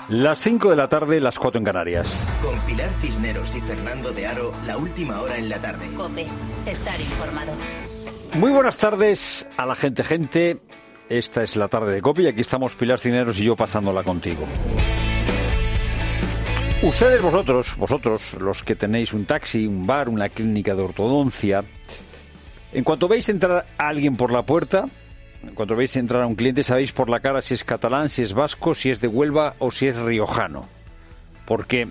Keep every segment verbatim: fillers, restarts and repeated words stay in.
Las cinco de la tarde, las cuatro en Canarias. Con Pilar Cisneros y Fernando de Aro, la última hora en la tarde. COPE, estar informado. Muy buenas tardes a la gente, gente. Esta es la tarde de COPE y aquí estamos Pilar Cisneros y yo pasándola contigo. Ustedes, vosotros, vosotros, los que tenéis un taxi, un bar, una clínica de ortodoncia, en cuanto veis entrar a alguien por la puerta, en cuanto veis entrar a un cliente, sabéis por la cara si es catalán, si es vasco, si es de Huelva o si es riojano. Porque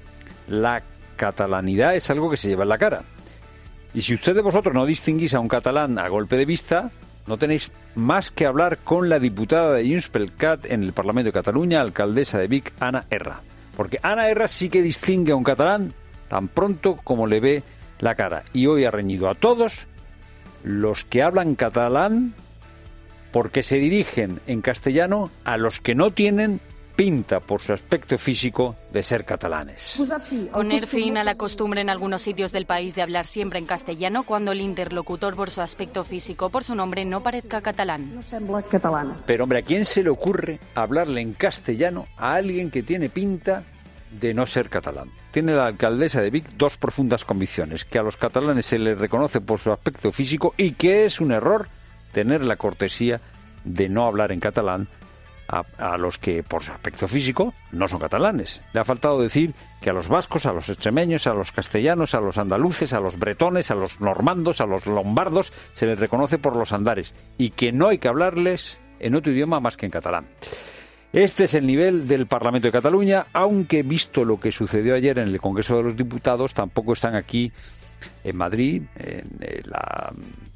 la catalanidad es algo que se lleva en la cara. Y si usted de vosotros no distinguís a un catalán a golpe de vista, no tenéis más que hablar con la diputada de Junts pel Cat en el Parlamento de Cataluña, alcaldesa de Vic, Anna Erra. Porque Anna Erra sí que distingue a un catalán tan pronto como le ve la cara. Y hoy ha reñido a todos los que hablan catalán porque se dirigen en castellano a los que no tienen pinta por su aspecto físico de ser catalanes. Poner fin a la costumbre en algunos sitios del país de hablar siempre en castellano cuando el interlocutor por su aspecto físico, por su nombre, no parezca catalán. Pero hombre, ¿a quién se le ocurre hablarle en castellano a alguien que tiene pinta de no ser catalán? Tiene la alcaldesa de Vic dos profundas convicciones: que a los catalanes se les reconoce por su aspecto físico y que es un error tener la cortesía de no hablar en catalán a, a los que por su aspecto físico no son catalanes. Le ha faltado decir que a los vascos, a los extremeños, a los castellanos, a los andaluces, a los bretones, a los normandos, a los lombardos se les reconoce por los andares y que no hay que hablarles en otro idioma más que en catalán. Este es el nivel del Parlamento de Cataluña, aunque visto lo que sucedió ayer en el Congreso de los Diputados, tampoco están aquí en Madrid, en la...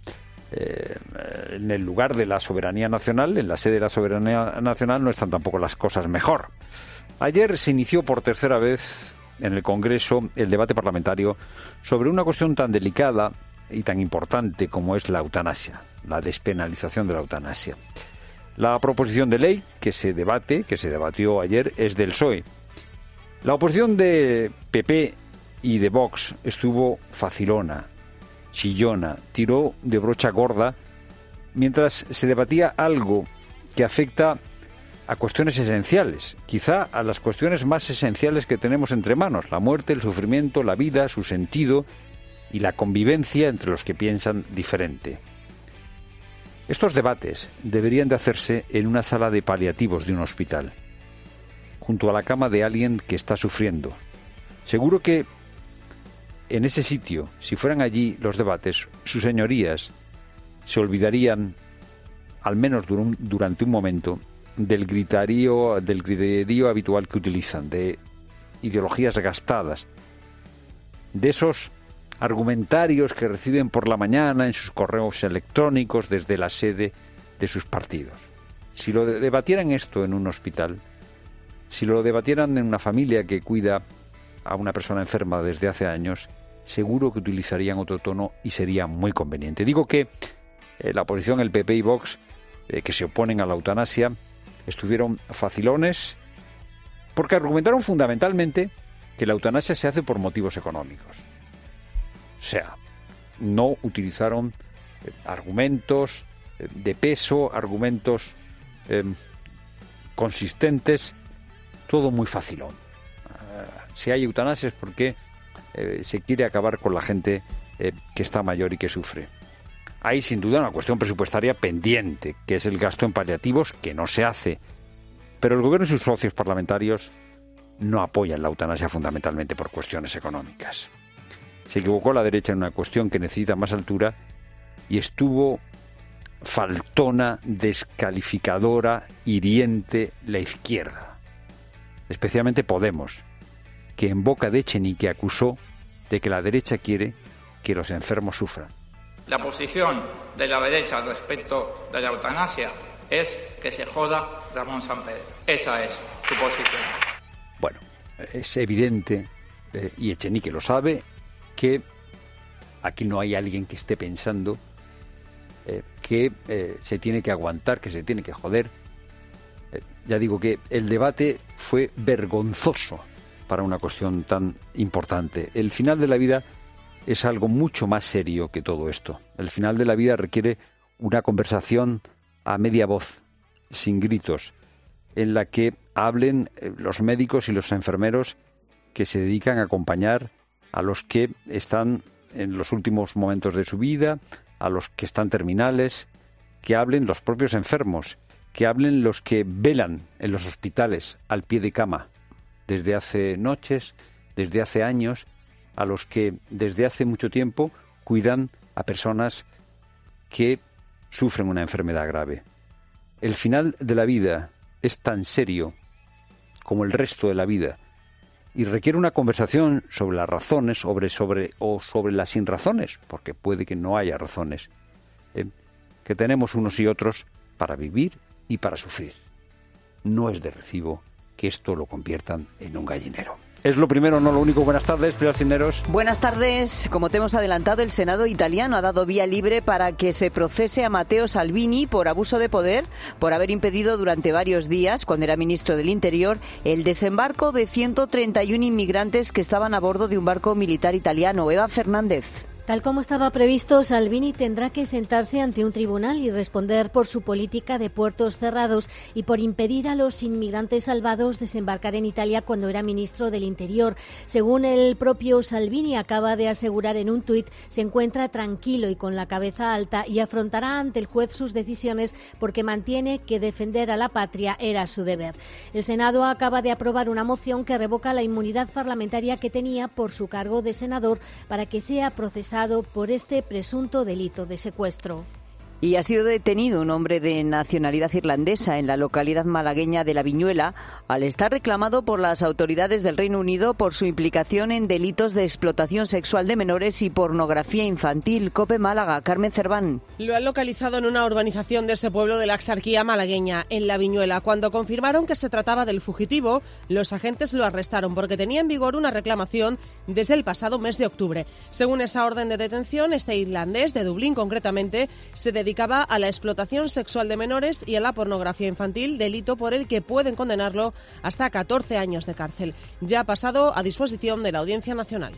Eh, en el lugar de la soberanía nacional, en la sede de la soberanía nacional, no están tampoco las cosas mejor. Ayer se inició por tercera vez en el Congreso el debate parlamentario sobre una cuestión tan delicada y tan importante como es la eutanasia, la despenalización de la eutanasia. La proposición de ley que se debate, que se debatió ayer, es del P S O E. La oposición de P P y de Vox estuvo facilona, chillona, tiró de brocha gorda mientras se debatía algo que afecta a cuestiones esenciales, quizá a las cuestiones más esenciales que tenemos entre manos: la muerte, el sufrimiento, la vida, su sentido y la convivencia entre los que piensan diferente. Estos debates deberían de hacerse en una sala de paliativos de un hospital, junto a la cama de alguien que está sufriendo. Seguro que en ese sitio, si fueran allí los debates, sus señorías se olvidarían, al menos durante un momento, del griterío, del griterío habitual que utilizan, de ideologías gastadas, de esos argumentarios que reciben por la mañana en sus correos electrónicos desde la sede de sus partidos. Si lo debatieran esto en un hospital, si lo debatieran en una familia que cuida a una persona enferma desde hace años, seguro que utilizarían otro tono y sería muy conveniente. Digo que eh, la oposición, el P P y Vox, eh, que se oponen a la eutanasia, estuvieron facilones porque argumentaron fundamentalmente que la eutanasia se hace por motivos económicos. O sea, no utilizaron eh, argumentos eh, de peso, argumentos eh, consistentes, todo muy facilón. Uh, si hay eutanasia es porque eh, se quiere acabar con la gente eh, que está mayor y que sufre. Hay sin duda una cuestión presupuestaria pendiente, que es el gasto en paliativos, que no se hace. Pero el Gobierno y sus socios parlamentarios no apoyan la eutanasia fundamentalmente por cuestiones económicas. Se equivocó la derecha en una cuestión que necesita más altura y estuvo faltona, descalificadora, hiriente la izquierda, especialmente Podemos, que en boca de Echenique acusó de que la derecha quiere que los enfermos sufran. La posición de la derecha respecto de la eutanasia es que se joda Ramón Sampedro. Esa es su posición. Bueno, es evidente, eh, y Echenique lo sabe, que aquí no hay alguien que esté pensando eh, que eh, se tiene que aguantar, que se tiene que joder. Eh, ya digo que el debate fue vergonzoso para una cuestión tan importante. El final de la vida es algo mucho más serio que todo esto. El final de la vida requiere una conversación a media voz, sin gritos, en la que hablen los médicos y los enfermeros que se dedican a acompañar a los que están en los últimos momentos de su vida, a los que están terminales, que hablen los propios enfermos, que hablen los que velan en los hospitales al pie de cama desde hace noches, desde hace años, a los que desde hace mucho tiempo cuidan a personas que sufren una enfermedad grave. El final de la vida es tan serio como el resto de la vida y requiere una conversación sobre las razones sobre, sobre, o sobre las sin razones, porque puede que no haya razones, eh, que tenemos unos y otros para vivir y para sufrir. No es de recibo que esto lo conviertan en un gallinero. Es lo primero, no lo único. Buenas tardes, Pilar Cisneros. Buenas tardes. Como te hemos adelantado, el Senado italiano ha dado vía libre para que se procese a Matteo Salvini por abuso de poder, por haber impedido durante varios días, cuando era ministro del Interior, el desembarco de ciento treinta y uno inmigrantes que estaban a bordo de un barco militar italiano. Eva Fernández. Tal como estaba previsto, Salvini tendrá que sentarse ante un tribunal y responder por su política de puertos cerrados y por impedir a los inmigrantes salvados desembarcar en Italia cuando era ministro del Interior. Según el propio Salvini acaba de asegurar en un tuit, se encuentra tranquilo y con la cabeza alta y afrontará ante el juez sus decisiones porque mantiene que defender a la patria era su deber. El Senado acaba de aprobar una moción que revoca la inmunidad parlamentaria que tenía por su cargo de senador para que sea procesado por este presunto delito de secuestro. Y ha sido detenido un hombre de nacionalidad irlandesa en la localidad malagueña de La Viñuela al estar reclamado por las autoridades del Reino Unido por su implicación en delitos de explotación sexual de menores y pornografía infantil. COPE Málaga, Carmen Cerván. Lo han localizado en una urbanización de ese pueblo de la exarquía malagueña, en La Viñuela. Cuando confirmaron que se trataba del fugitivo, los agentes lo arrestaron porque tenía en vigor una reclamación desde el pasado mes de octubre. Según esa orden de detención, este irlandés, de Dublín concretamente, se dedicaba dedicaba a la explotación sexual de menores y a la pornografía infantil, delito por el que pueden condenarlo hasta catorce años de cárcel. Ya ha pasado a disposición de la Audiencia Nacional.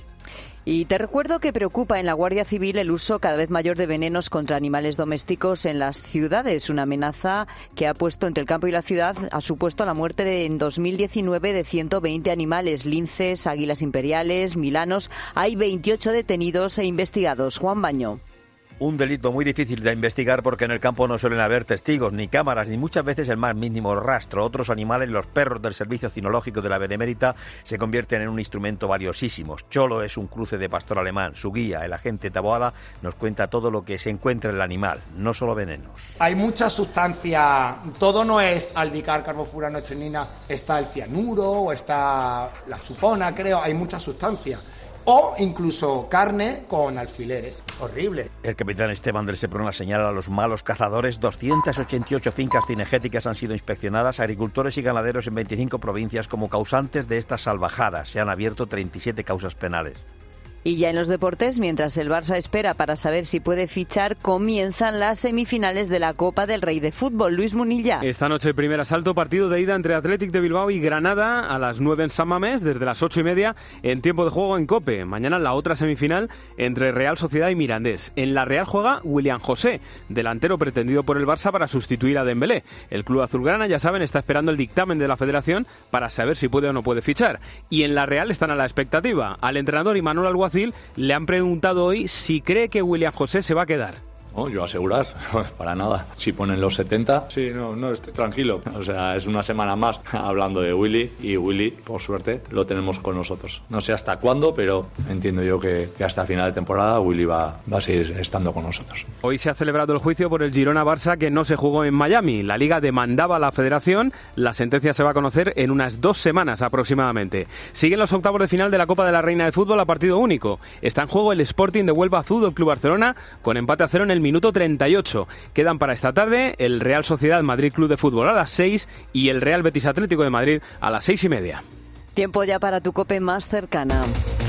Y te recuerdo que preocupa en la Guardia Civil el uso cada vez mayor de venenos contra animales domésticos en las ciudades. Una amenaza que ha puesto entre el campo y la ciudad ha supuesto la muerte de, en dos mil diecinueve de ciento veinte animales, linces, águilas imperiales, milanos. Hay veintiocho detenidos e investigados. Juan Baño. Un delito muy difícil de investigar porque en el campo no suelen haber testigos, ni cámaras, ni muchas veces el más mínimo rastro. Otros animales, los perros del Servicio Cinológico de la Benemérita, se convierten en un instrumento valiosísimo. Cholo es un cruce de pastor alemán. Su guía, el agente Taboada, nos cuenta todo lo que se encuentra en el animal, no solo venenos. Hay mucha sustancia, todo no es aldicar, carbofurano, estrenina, está el cianuro o está la chupona, creo, hay mucha sustancia. O incluso carne con alfileres. Horrible. El capitán Esteban del Seprona señala a los malos cazadores. doscientas ochenta y ocho fincas cinegéticas han sido inspeccionadas, agricultores y ganaderos en veinticinco provincias como causantes de estas salvajadas. Se han abierto treinta y siete causas penales. Y ya en los deportes, mientras el Barça espera para saber si puede fichar, comienzan las semifinales de la Copa del Rey de Fútbol. Luis Munilla. Esta noche el primer asalto, partido de ida entre Athletic de Bilbao y Granada a las nueve en San Mamés, desde las ocho y media en tiempo de juego en COPE. Mañana la otra semifinal entre Real Sociedad y Mirandés. En la Real juega William José, delantero pretendido por el Barça para sustituir a Dembélé. El club azulgrana, ya saben, está esperando el dictamen de la Federación para saber si puede o no puede fichar. Y en la Real están a la expectativa. Al entrenador Imanol Alguacil le han preguntado hoy si cree que William José se va a quedar. No, yo asegurar, para nada. Si ponen los setenta, sí, no, no, estoy tranquilo. O sea, es una semana más hablando de Willy y Willy, por suerte, lo tenemos con nosotros. No sé hasta cuándo, pero entiendo yo que, que hasta final de temporada Willy va, va a seguir estando con nosotros. Hoy se ha celebrado el juicio por el Girona-Barça que no se jugó en Miami. La Liga demandaba a la Federación. La sentencia se va a conocer en unas dos semanas aproximadamente. Siguen los octavos de final de la Copa de la Reina de Fútbol a partido único. Está en juego el Sporting de Huelva Fútbol Club Barcelona con empate a cero en el minuto treinta y ocho. Quedan para esta tarde el Real Sociedad Madrid Club de Fútbol a las seis y el Real Betis Atlético de Madrid a las seis y media. Tiempo ya para tu COPE más cercana.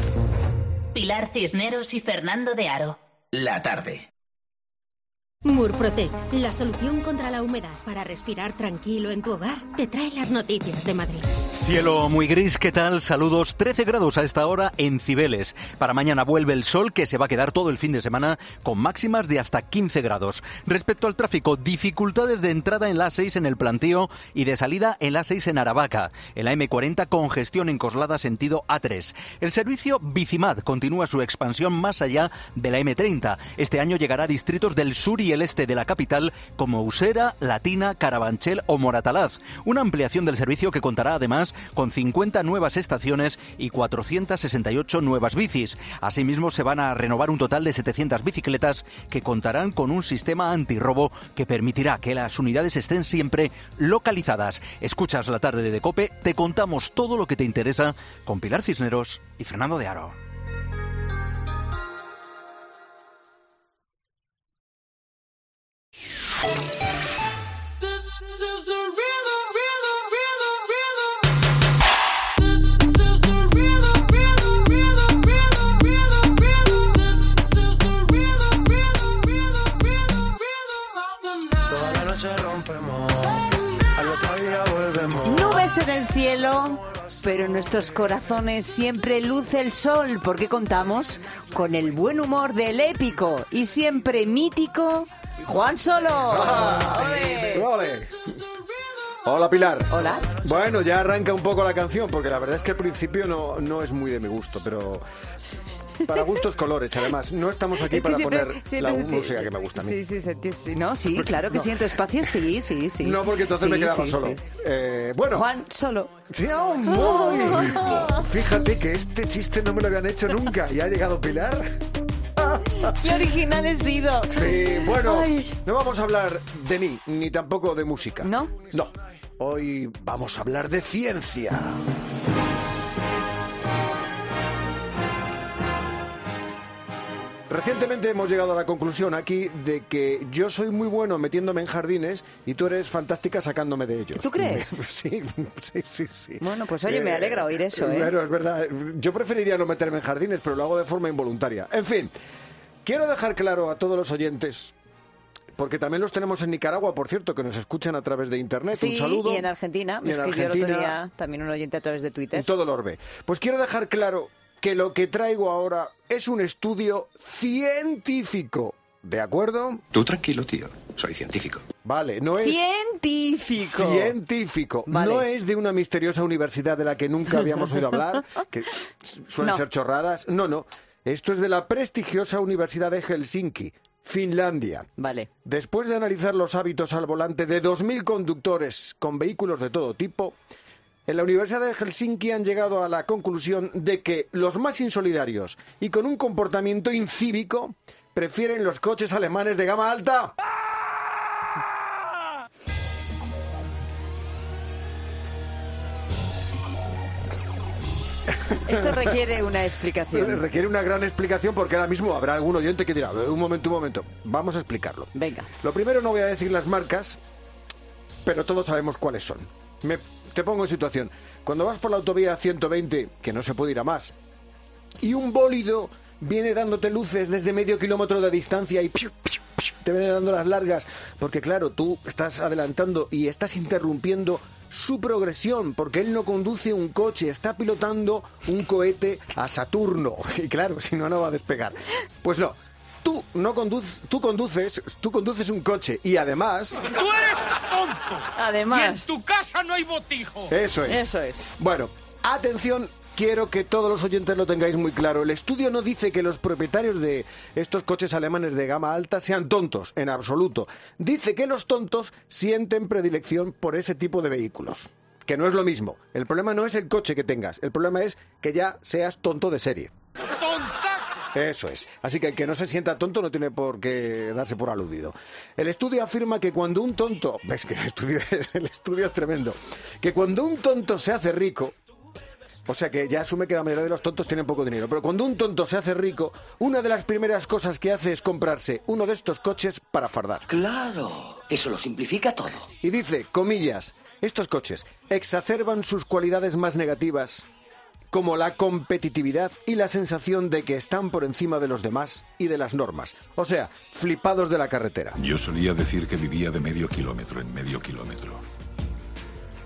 Pilar Cisneros y Fernando de Aro. La tarde. Murprotec, la solución contra la humedad para respirar tranquilo en tu hogar, te trae las noticias de Madrid. Cielo muy gris, ¿qué tal? Saludos. trece grados a esta hora en Cibeles. Para mañana vuelve el sol, que se va a quedar todo el fin de semana con máximas de hasta quince grados. Respecto al tráfico, dificultades de entrada en la A seis en el Plantío y de salida en la A seis en Aravaca. En la eme cuarenta, congestión en Coslada sentido A tres. El servicio Bicimad continúa su expansión más allá de la eme treinta. Este año llegará a distritos del sur y el este de la capital como Usera, Latina, Carabanchel o Moratalaz. Una ampliación del servicio que contará además con cincuenta nuevas estaciones y cuatrocientas sesenta y ocho nuevas bicis. Asimismo, se van a renovar un total de setecientas bicicletas que contarán con un sistema antirrobo que permitirá que las unidades estén siempre localizadas. Escuchas la tarde de COPE, te contamos todo lo que te interesa con Pilar Cisneros y Fernando de Aro. Nubes en el cielo, pero en nuestros corazones siempre luce el sol, porque contamos con el buen humor del épico y siempre mítico Juan Solo. Ah, ¡Ole! ¡Ole! Hola, Pilar. Hola. Bueno, ya arranca un poco la canción, porque la verdad es que al principio no, no es muy de mi gusto, pero para gustos colores. Además, no estamos aquí Es que para siempre- poner siempre la decir- música que me gusta a mí. Sí, sí, sí, sí, no, sí, claro que No. sí, en tu espacio, sí, sí, sí. No, porque entonces Sí, me quedaba sí, solo. sí. Eh, bueno. Juan Solo. Sí, oh, muy. Fíjate que este chiste no me lo habían hecho nunca. ¿Y ha llegado Pilar? ¡Qué original he sido! Sí, bueno, Ay. no vamos a hablar de mí, ni tampoco de música. ¿No? No. Hoy vamos a hablar de ciencia. Recientemente hemos llegado a la conclusión aquí de que yo soy muy bueno metiéndome en jardines y tú eres fantástica sacándome de ellos. ¿Tú crees? Sí, sí, sí, sí. Bueno, pues oye, me alegra oír eso, ¿eh? Claro, es verdad. Yo preferiría no meterme en jardines, pero lo hago de forma involuntaria. En fin, quiero dejar claro a todos los oyentes, porque también los tenemos en Nicaragua, por cierto, que nos escuchan a través de Internet. Sí, Un saludo. y en Argentina. Y Me en escribió el otro Argentina, día también un oyente a través de Twitter. en todo el orbe. Pues quiero dejar claro que lo que traigo ahora es un estudio científico. ¿De acuerdo? Tú tranquilo, tío. Soy científico. Vale, no es... Científico. Científico. Vale. No es de una misteriosa universidad de la que nunca habíamos oído hablar, que suelen No. ser chorradas. No, no. Esto es de la prestigiosa Universidad de Helsinki, Finlandia. Vale. Después de analizar los hábitos al volante de dos mil conductores con vehículos de todo tipo, en la Universidad de Helsinki han llegado a la conclusión de que los más insolidarios y con un comportamiento incívico prefieren los coches alemanes de gama alta. Esto requiere una explicación. Requiere una gran explicación porque ahora mismo habrá algún oyente que dirá, un momento, un momento, vamos a explicarlo. Venga. Lo primero, no voy a decir las marcas, pero todos sabemos cuáles son. Me, te pongo en situación. Cuando vas por la autovía ciento veinte, que no se puede ir a más, y un bólido viene dándote luces desde medio kilómetro de distancia y piu, piu, piu, te viene dando las largas, porque claro, tú estás adelantando y estás interrumpiendo su progresión, porque él no conduce un coche, está pilotando un cohete a Saturno, y claro, si no, no va a despegar. Pues no, tú no conduces, tú conduces, tú conduces un coche, y además... ¡Tú eres tonto! Además... ¡Y en tu casa no hay botijo! Eso es. Eso es. Bueno, atención, quiero que todos los oyentes lo tengáis muy claro. El estudio no dice que los propietarios de estos coches alemanes de gama alta sean tontos, en absoluto. Dice que los tontos sienten predilección por ese tipo de vehículos. Que no es lo mismo. El problema no es el coche que tengas, el problema es que ya seas tonto de serie. Eso es. Así que el que no se sienta tonto no tiene por qué darse por aludido. El estudio afirma que cuando un tonto... Ves que el estudio, el estudio es tremendo. Que cuando un tonto se hace rico... O sea que ya asume que la mayoría de los tontos tienen poco dinero. Pero cuando un tonto se hace rico, una de las primeras cosas que hace es comprarse uno de estos coches para fardar. Claro, eso lo simplifica todo. Y dice, comillas, estos coches exacerban sus cualidades más negativas, como la competitividad y la sensación de que están por encima de los demás y de las normas. O sea, flipados de la carretera. Yo solía decir que vivía de medio kilómetro en medio kilómetro.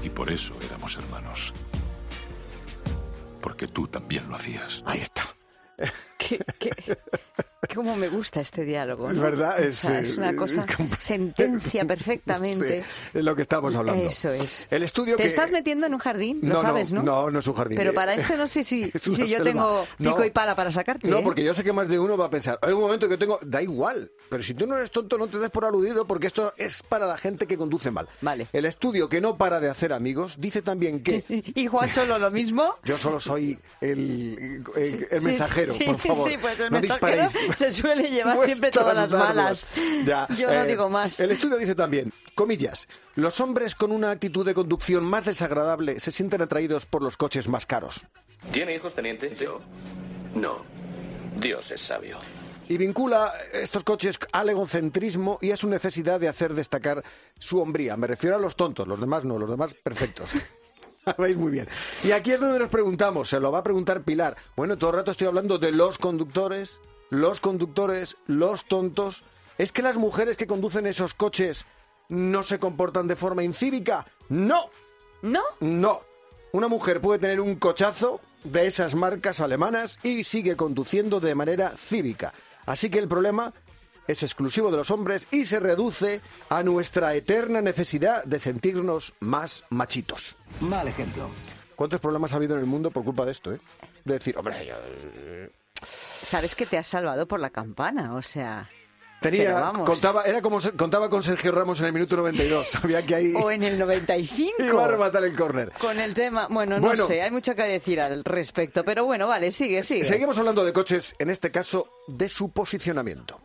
Y por eso éramos hermanos. Porque tú también lo hacías. Ahí está. ¿Qué, qué, cómo me gusta este diálogo, ¿no? Es verdad, es, o sea, es una cosa, sentencia perfectamente. Sí, es lo que estamos hablando. Eso es. El estudio Te que... estás metiendo en un jardín, lo no, sabes, ¿no? No, no es un jardín. Pero para esto no sé si, si yo selva. tengo pico no. y pala para sacarte. No, ¿eh? porque yo sé que más de uno va a pensar, hay un momento que tengo, da igual, pero si tú no eres tonto no te des por aludido porque esto es para la gente que conduce mal. Vale. El estudio que no para de hacer amigos dice también que... ¿Y Juan solo lo mismo? Yo solo soy el, el, Sí, el mensajero, sí, por favor. Sí, pues el no mensajero disparéis. se suele llevar siempre Vuestras todas las balas. Ya, Yo no eh, digo más. El estudio dice también, comillas, los hombres con una actitud de conducción más desagradable se sienten atraídos por los coches más caros. ¿Tiene hijos, teniente? Yo. No. Dios es sabio. Y vincula estos coches al egocentrismo y a su necesidad de hacer destacar su hombría. Me refiero a los tontos, los demás no, los demás perfectos. Veis muy bien. Y aquí es donde nos preguntamos, se lo va a preguntar Pilar. Bueno, todo el rato estoy hablando de los conductores, los conductores, los tontos. ¿Es que las mujeres que conducen esos coches no se comportan de forma incívica? ¡No! ¿No? No. Una mujer puede tener un cochazo de esas marcas alemanas y sigue conduciendo de manera cívica. Así que el problema es exclusivo de los hombres y se reduce a nuestra eterna necesidad de sentirnos más machitos. Mal ejemplo. ¿Cuántos problemas ha habido en el mundo por culpa de esto, eh? De decir, hombre, yo... Sabes que te has salvado por la campana, o sea... Tenía, Pero vamos. contaba, era como se- contaba con Sergio Ramos en el minuto noventa y dos. Sabía que ahí O en el noventa y cinco. iba a rematar el córner. Con el tema, bueno, no Bueno. sé, hay mucho que decir al respecto, pero bueno, vale, sigue, sigue. Seguimos hablando de coches, en este caso, de su posicionamiento.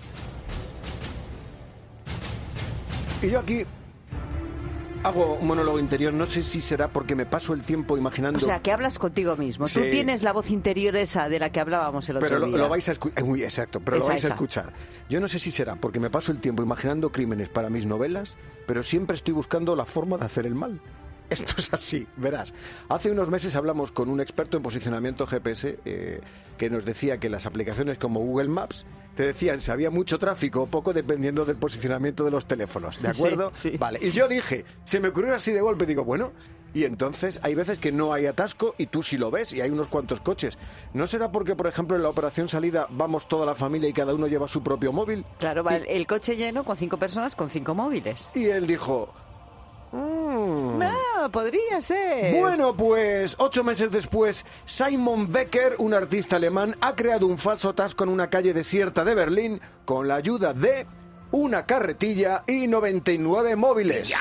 Y yo aquí hago un monólogo interior, no sé si será porque me paso el tiempo imaginando... O sea, que hablas contigo mismo. Sí. Tú tienes la voz interior esa de la que hablábamos el otro Pero lo, día. lo vais a escuchar, muy exacto, pero Esa, lo vais esa. a escuchar. Yo no sé si será porque me paso el tiempo imaginando crímenes para mis novelas, pero siempre estoy buscando la forma de hacer el mal. Esto es así, verás. Hace unos meses hablamos con un experto en posicionamiento G P S eh, que nos decía que las aplicaciones como Google Maps te decían si había mucho tráfico o poco dependiendo del posicionamiento de los teléfonos, ¿de acuerdo? Sí, sí. Vale, y yo dije, se me ocurrió así de golpe, digo, bueno, y entonces hay veces que no hay atasco y tú sí lo ves y hay unos cuantos coches. ¿No será porque, por ejemplo, en la operación salida vamos toda la familia y cada uno lleva su propio móvil? Claro, va Y- el, el coche lleno con cinco personas con cinco móviles. Y él dijo... "Mm". Ah, podría ser. Bueno, pues ocho meses después, Simon Becker, un artista alemán, ha creado un falso atasco en una calle desierta de Berlín con la ayuda de una carretilla y noventa y nueve móviles.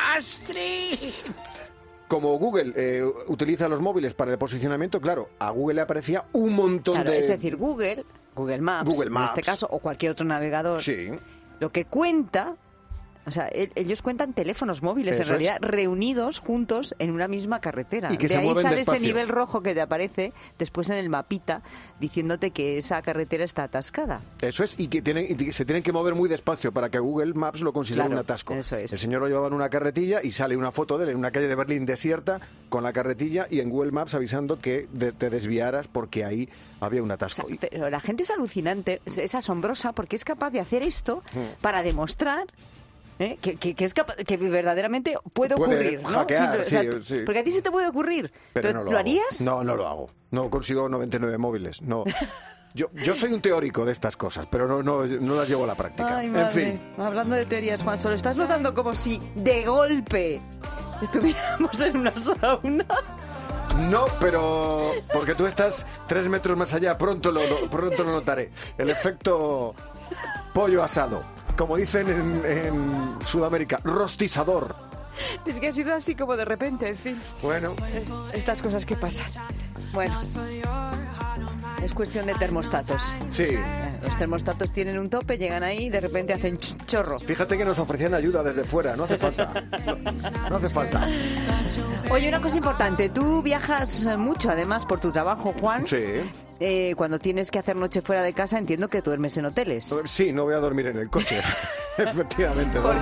Como Google eh, utiliza los móviles para el posicionamiento, claro, a Google le aparecía un montón Claro, de... es decir, Google, Google Maps, Google Maps. en este caso, o cualquier otro navegador, Sí. lo que cuenta... O sea, el- ellos cuentan teléfonos móviles, Eso en realidad, es. reunidos juntos en una misma carretera. Y que de se ahí mueven sale despacio. ese nivel rojo que te aparece después en el mapita diciéndote que esa carretera está atascada. Eso es, y que, tienen, y que se tienen que mover muy despacio para que Google Maps lo considere Claro, un atasco. eso es. El señor lo llevaba en una carretilla y sale una foto de él en una calle de Berlín desierta con la carretilla y en Google Maps avisando que de- te desviaras porque ahí había un atasco. Y- Pero la gente es alucinante, es, es asombrosa porque es capaz de hacer esto Mm. para demostrar ¿eh? que, que- que es capa- que verdaderamente puede Puede ocurrir, ¿no? hackear, o sea, sí, tú- sí. Porque a ti se te puede ocurrir, pero, no ¿lo, hago. harías? No, no lo hago. No consigo noventa y nueve móviles. No. Yo, yo soy un teórico de estas cosas, pero no, no, no las llevo a la práctica. Ay, en madre. fin. Hablando de teorías, Juan, solo estás notando como si de golpe estuviéramos en una sauna. No, pero porque tú estás tres metros más allá, pronto lo, lo- pronto lo notaré. El efecto pollo asado, como dicen en, en Sudamérica, rostizador. Es que ha sido así como de repente, en fin. Bueno, Estas cosas que pasan. Bueno, es cuestión de termostatos. sí. Eh, Los termostatos tienen un tope, llegan ahí y de repente hacen ch- chorro. Fíjate que nos ofrecían ayuda desde fuera, no hace falta. No, no hace falta. Oye, una cosa importante, tú viajas eh, mucho además por tu trabajo, Juan. Sí. Eh, cuando tienes que hacer noche fuera de casa, entiendo que duermes en hoteles. Sí, no voy a dormir en el coche. Efectivamente, Por- duermo.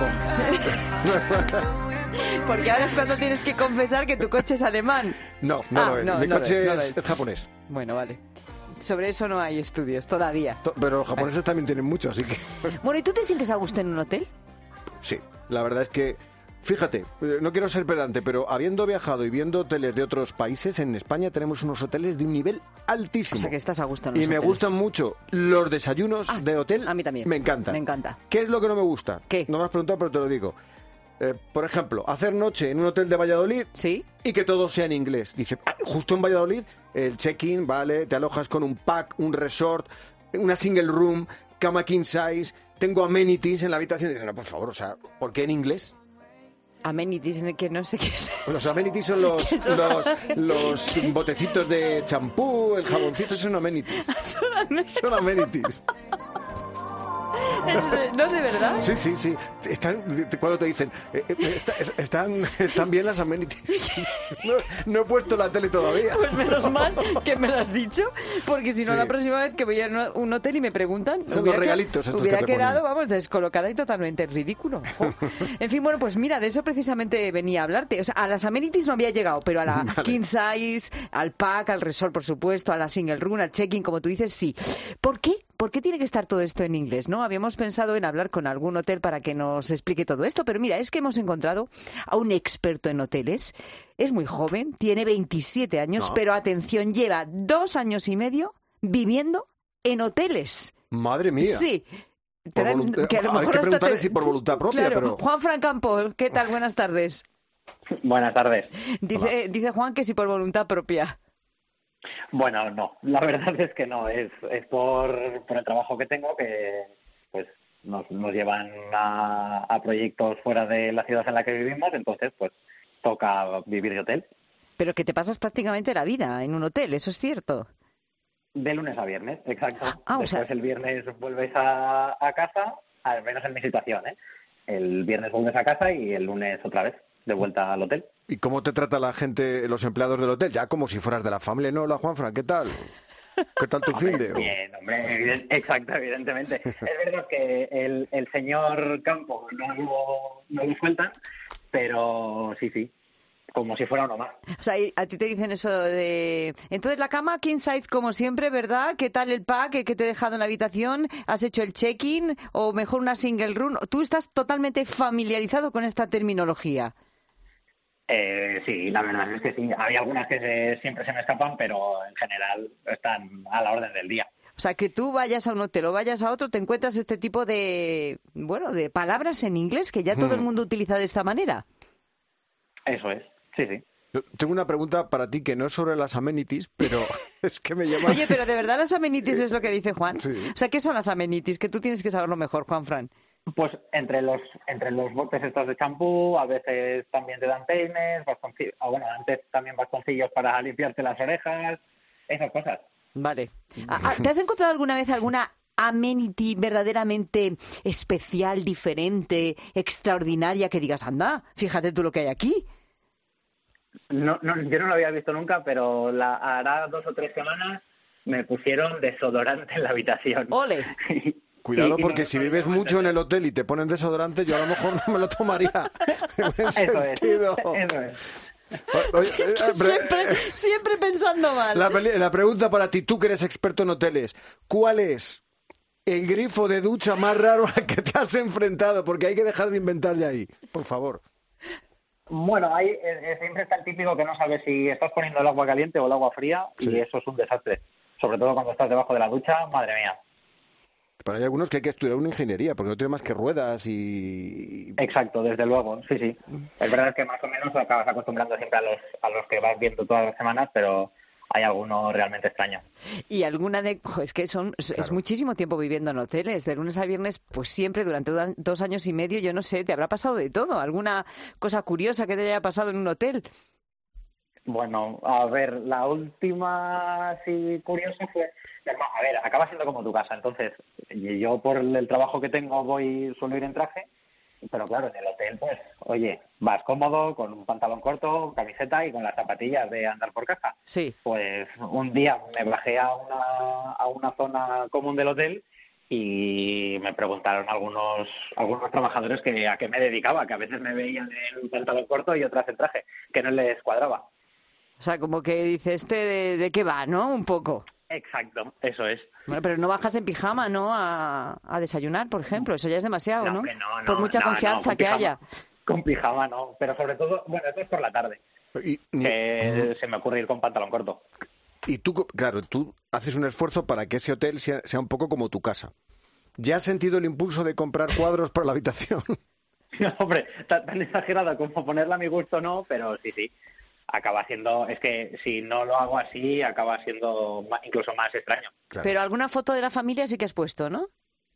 Porque ahora es cuando tienes que confesar que tu coche es alemán. No, no Ah, lo es. no, Mi no lo coche es, no lo es, es. es japonés. Bueno, vale. Sobre eso no hay estudios todavía. To- Pero los japoneses también tienen mucho, así que... Bueno, ¿y tú te sientes a gusto en un hotel? Sí, la verdad es que Fíjate, no quiero ser pedante, pero habiendo viajado y viendo hoteles de otros países, en España tenemos unos hoteles de un nivel altísimo. O sea que estás a gusto en los Y me hoteles. gustan mucho los desayunos ah, de hotel. A mí también. Me encantan. Me encanta. ¿Qué es lo que no me gusta? ¿Qué? No me has preguntado, pero te lo digo. Eh, por ejemplo, hacer noche en un hotel de Valladolid ¿Sí? y que todo sea en inglés. Dice, ah, justo en Valladolid, el check-in, vale, te alojas con un pack, un resort, una single room, cama king size, tengo amenities en la habitación. Dice, no, por favor, o sea, ¿por qué en inglés? Amenities, que no sé qué es. Los amenities son los, son? los, los botecitos de champú, el jaboncito, son amenities. Son amenities. ¿No, de verdad? Sí, sí, sí. Están, cuando te dicen, eh, eh, está- están, están bien las amenities. No, no he puesto la tele todavía. Pues menos mal que me lo has dicho, porque si no, Sí. la próxima vez que voy a un hotel y me preguntan... Son hubiera los que- regalitos estos Hubiera que te quedado, ponen. vamos, descolocada y totalmente ridículo. Jo. En fin, bueno, pues mira, de eso precisamente venía a hablarte. O sea, a las amenities no había llegado, pero a la Vale. king size, al pack, al resort, por supuesto, a la single room, al check-in, como tú dices, sí. ¿Por qué? ¿Por qué tiene que estar todo esto en inglés? ¿No? Habíamos pensado en hablar con algún hotel para que nos explique todo esto, pero mira, es que hemos encontrado a un experto en hoteles. Es muy joven, tiene veintisiete años, No. pero atención, lleva dos años y medio viviendo en hoteles. Madre mía. Sí. Por Te da- voluntad- que a lo hay mejor que hasta preguntarle te- si por voluntad propia, Claro. pero... Juan Fran Campo, ¿qué tal? Buenas tardes. Buenas tardes. Dice, dice Juan que si por voluntad propia. Bueno, no, la verdad es que no, es, es por, por el trabajo que tengo que pues nos, nos llevan a, a proyectos fuera de la ciudad en la que vivimos, entonces pues toca vivir de hotel. Pero que te pasas prácticamente la vida en un hotel, eso es cierto. De lunes a viernes, exacto. Ah, o Después sea- el viernes vuelves a, a casa, al menos en mi situación, ¿eh? El viernes vuelves a casa y el lunes otra vez, de vuelta al hotel. ¿Y cómo te trata la gente, los empleados del hotel? Ya como si fueras de la familia. No, hola Juanfran, ¿qué tal? ¿Qué tal tu fin de? Bien, hombre, eviden- exacto, evidentemente. Es verdad que el, el señor Campo no lo, no lo sueltan, pero sí, sí, como si fuera uno más. O sea, y a ti te dicen eso de... Entonces la cama king size como siempre, ¿verdad? ¿Qué tal el pack que te he dejado en la habitación? ¿Has hecho el check-in? ¿O mejor una single room? ¿Tú estás totalmente familiarizado con esta terminología? Eh, sí, la verdad es que sí. Hay algunas que se- siempre se me escapan, pero en general están a la orden del día. O sea, que tú vayas a un hotel o vayas a otro, te encuentras este tipo de, bueno, de palabras en inglés que ya todo el Hmm. mundo utiliza de esta manera. Eso es, sí, sí. Yo tengo una pregunta para ti que no es sobre las amenities, pero es que me llama... Oye, pero ¿de verdad las amenities es lo que dice Juan? Sí. O sea, ¿qué son las amenities? Que tú tienes que saberlo mejor, Juan Fran. Pues entre los entre los botes estos de champú, a veces también te dan peines, bastoncillos, ah, bueno, antes también bastoncillos para limpiarte las orejas, esas cosas. Vale. Ah, ah, ¿Te has encontrado alguna vez alguna amenity verdaderamente especial, diferente, extraordinaria, que digas, anda, fíjate tú lo que hay aquí? No, no, yo no lo había visto nunca, pero la, hará dos o tres semanas me pusieron desodorante en la habitación. ¡Ole! Cuidado Y- y porque no- si vives mucho en el hotel y te ponen desodorante, yo a lo mejor no me lo tomaría. En buen Eso es, sentido. eso es. Oye, Es que eh, pre- siempre, siempre pensando mal. La, peli- la pregunta para ti, tú que eres experto en hoteles, ¿cuál es el grifo de ducha más raro al que te has enfrentado? Porque hay que dejar de inventar ya ahí, por favor. Bueno, hay, eh, eh, siempre está el típico que no sabes si estás poniendo el agua caliente o el agua fría Sí. y eso es un desastre. Sobre todo cuando estás debajo de la ducha, madre mía. Pero hay algunos que hay que estudiar una ingeniería, porque no tiene más que ruedas y... Exacto, desde luego, sí, sí. Es verdad que más o menos acabas acostumbrando siempre a los, a los que vas viendo todas las semanas, pero hay algunos realmente extraños. Y alguna de... jo, es que son es, es muchísimo tiempo viviendo en hoteles, de lunes a viernes, pues siempre, durante do- dos años y medio, yo no sé, te habrá pasado de todo. ¿Alguna cosa curiosa que te haya pasado en un hotel? Bueno, a ver, la última así curiosa fue, a ver, acaba siendo como tu casa, entonces yo por el trabajo que tengo voy suelo ir en traje, pero claro, en el hotel pues, oye, vas cómodo con un pantalón corto, camiseta y con las zapatillas de andar por casa. Sí. Pues un día me bajé a una, a una zona común del hotel y me preguntaron algunos algunos trabajadores que a qué me dedicaba, que a veces me veían en pantalón corto y otras en traje, que no les cuadraba. O sea, como que dice este de, de qué va, ¿no? Un poco. Exacto, eso es. Bueno, pero no bajas en pijama, ¿no? A, a desayunar, por ejemplo. Eso ya es demasiado, No, ¿no? hombre, no, no, por mucha no, confianza no, que pijama. haya. con pijama no, pero sobre todo, bueno, esto es por la tarde. Y, ni... que se me ocurre ir con pantalón corto. Y tú, claro, tú haces un esfuerzo para que ese hotel sea, sea un poco como tu casa. ¿Ya has sentido el impulso de comprar cuadros para la habitación? No, hombre, tan, tan exagerado como ponerla a mi gusto no, pero sí, sí. Acaba siendo, es que si no lo hago así, acaba siendo más, incluso más extraño. Claro. Pero alguna foto de la familia sí que has puesto, ¿no?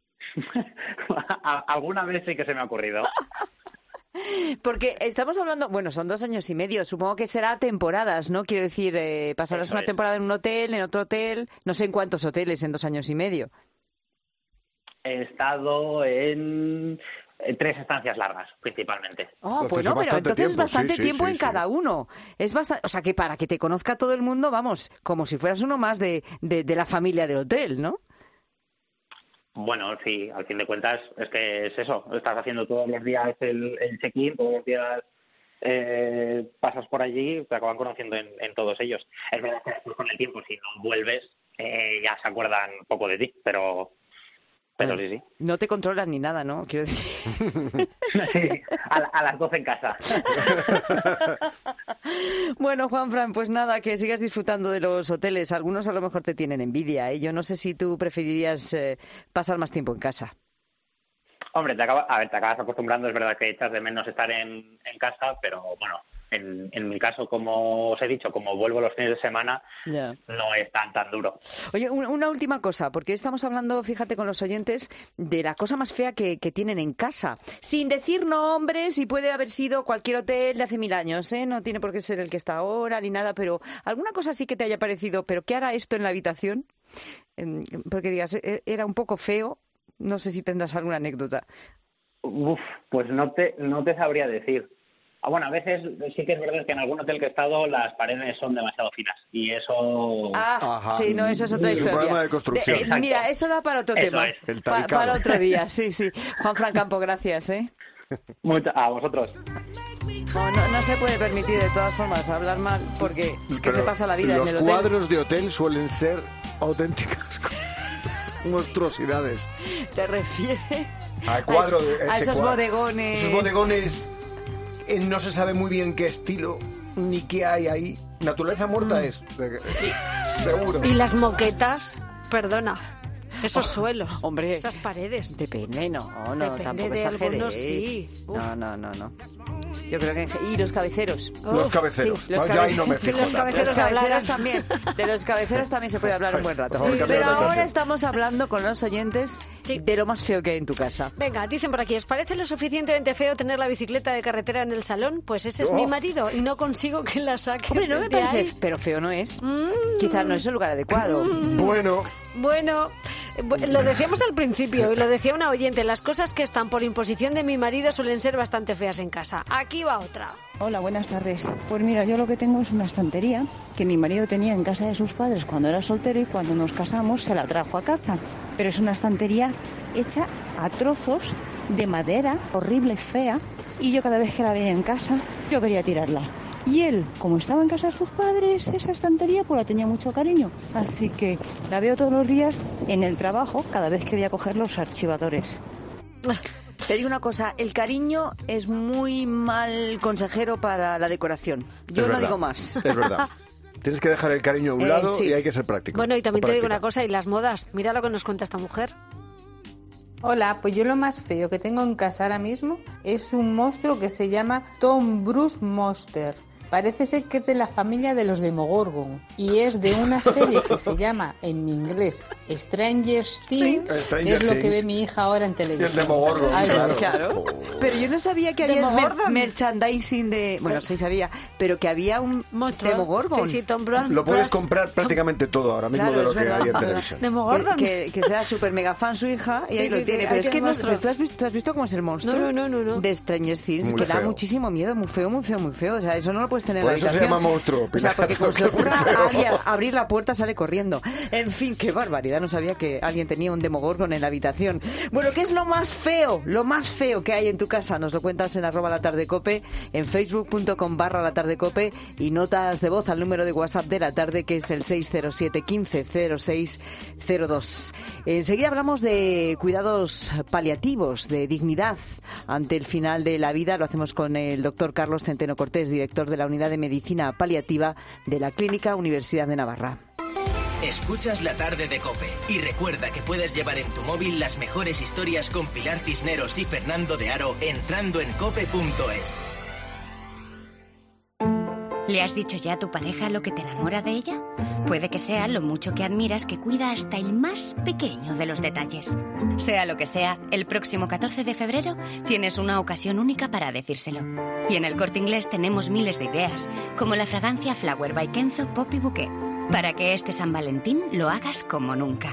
Alguna vez sí que se me ha ocurrido. Porque estamos hablando, bueno, son dos años y medio, supongo que será temporadas, ¿no? Quiero decir, eh, pasarás Eso una es. temporada en un hotel, en otro hotel, no sé en cuántos hoteles en dos años y medio. He estado en tres estancias largas, principalmente. Oh, pues no, pero entonces tiempo. es bastante sí, tiempo sí, en sí, cada sí. uno. Es bastante, o sea, que para que te conozca todo el mundo, vamos, como si fueras uno más de, de, de la familia del hotel, ¿no? Bueno, sí, al fin de cuentas es que es eso. Estás haciendo todos los días el, el check-in, todos los días eh, pasas por allí, te acaban conociendo en, en todos ellos. Es verdad que después con el tiempo, si no vuelves, eh, ya se acuerdan un poco de ti, pero... Pero sí, sí. No te controlas ni nada, ¿no? Quiero decir. Sí, a, a las doce en casa. Bueno, Juanfran, pues nada, que sigas disfrutando de los hoteles. Algunos a lo mejor te tienen envidia, ¿eh? Yo no sé si tú preferirías eh, pasar más tiempo en casa. Hombre, te, acaba, a ver, te acabas acostumbrando, es verdad que echas de menos estar en, en casa, pero bueno, en, en mi caso, como os he dicho, como vuelvo los fines de semana, yeah. no es tan tan duro. Oye, una última cosa, porque estamos hablando, fíjate, con los oyentes, de la cosa más fea que, que tienen en casa. Sin decir nombres, y puede haber sido cualquier hotel de hace mil años, ¿eh? No tiene por qué ser el que está ahora ni nada, pero alguna cosa sí que te haya parecido, ¿pero qué hará esto en la habitación? Porque digas, era un poco feo. No sé si tendrás alguna anécdota. Uf, pues no te no te sabría decir. Ah, bueno, a veces sí que es verdad que en algún hotel que he estado las paredes son demasiado finas y eso... Ah, Ajá. sí, no, eso es otra es historia. Un problema de construcción. De, eh, mira, eso da para otro eso tema. Es. El pa, para otro día, sí, sí. Juanfran Campo, gracias, ¿eh? Mucha, a vosotros. No, no, no se puede permitir de todas formas hablar mal porque es que Pero se pasa la vida en el hotel. Los cuadros de hotel suelen ser auténticas monstruosidades. ¿Te refieres al cuadro de ese a esos cuadro. bodegones? Esos bodegones eh, no se sabe muy bien qué estilo ni qué hay ahí. Naturaleza muerta mm. es, de, seguro. Y las moquetas, perdona. Esos oh, suelos, hombre, esas paredes. Depende, no, no, Depende tampoco de exageres. Algunos, sí. No, no, no, no. Yo creo que... Y los cabeceros. Uf, los cabeceros. Sí, los cabe... cabe... ahí no me fijo. Sí, los cabeceros, los cabeceros también. De los cabeceros también se puede hablar un buen rato. Favor, Pero ahora estamos hablando con los oyentes sí. de lo más feo que hay en tu casa. Venga, dicen por aquí, ¿os parece lo suficientemente feo tener la bicicleta de carretera en el salón? Pues ese es oh. mi marido y no consigo que la saque. Hombre, no me parece... Ahí. Pero feo no es. Mm. Quizás no es el lugar adecuado. Mm. Bueno... Bueno, lo decíamos al principio y lo decía una oyente, las cosas que están por imposición de mi marido suelen ser bastante feas en casa. Aquí va otra. Hola, buenas tardes. Pues mira, yo lo que tengo es una estantería que mi marido tenía en casa de sus padres cuando era soltero y cuando nos casamos se la trajo a casa. Pero es una estantería hecha a trozos de madera, horrible, fea, y yo cada vez que la veía en casa, yo quería tirarla. Y él, como estaba en casa de sus padres, esa estantería pues la tenía mucho cariño. Así que la veo todos los días en el trabajo, cada vez que voy a coger los archivadores. Te digo una cosa, el cariño es muy mal consejero para la decoración. Yo no digo más. Es verdad. Tienes que dejar el cariño a un eh, lado sí. y hay que ser práctico. Bueno, y también te digo una cosa, y las modas. Mira lo que nos cuenta esta mujer. Hola, pues yo lo más feo que tengo en casa ahora mismo es un monstruo que se llama Tom Bruce Monster. Parece ser que es de la familia de los Demogorgon y es de una serie que se llama, en inglés, Stranger Things, Stranger que es lo Things. que ve mi hija ahora en televisión. Y el Demogorgon, Ay, claro. claro. Pero yo no sabía que había mer merchandising de... Bueno, sí sabía, pero que había un Demogorgon. Sí, sí, Tom Brown. Lo puedes comprar prácticamente todo ahora mismo claro, de lo que verdad. hay en televisión. Demogorgon. Que, que, que sea súper mega fan su hija y sí, ahí sí, lo tiene. Sí, pero es que no, ¿tú, has visto, ¿tú has visto cómo es el monstruo? No, no, no, no. De Stranger Things, muy que feo. da muchísimo miedo, muy feo, muy feo, muy feo. O sea, eso no lo puedes estén en Por la eso habitación. se llama monstruo, O sea, Pilar, porque como se que le es muy ocurra feo. a alguien abrir la puerta, sale corriendo. En fin, qué barbaridad. No sabía que alguien tenía un Demogorgon en la habitación. Bueno, ¿qué es lo más feo? Lo más feo que hay en tu casa. Nos lo cuentas en arroba la tarde cope, en facebook.com barra la tarde cope y notas de voz al número de WhatsApp de la tarde, que es el seis cero siete, quince, cero seis cero dos. Enseguida hablamos de cuidados paliativos, de dignidad ante el final de la vida. Lo hacemos con el doctor Carlos Centeno Cortés, director de la Unidad de Medicina Paliativa de la Clínica Universidad de Navarra. Escuchas La Tarde de COPE y recuerda que puedes llevar en tu móvil las mejores historias con Pilar Cisneros y Fernando de Aro entrando en cope punto es. ¿Le has dicho ya a tu pareja lo que te enamora de ella? Puede que sea lo mucho que admiras que cuida hasta el más pequeño de los detalles. Sea lo que sea, el próximo catorce de febrero tienes una ocasión única para decírselo. Y en el Corte Inglés tenemos miles de ideas, como la fragancia Flower by Kenzo Poppy Bouquet, para que este San Valentín lo hagas como nunca.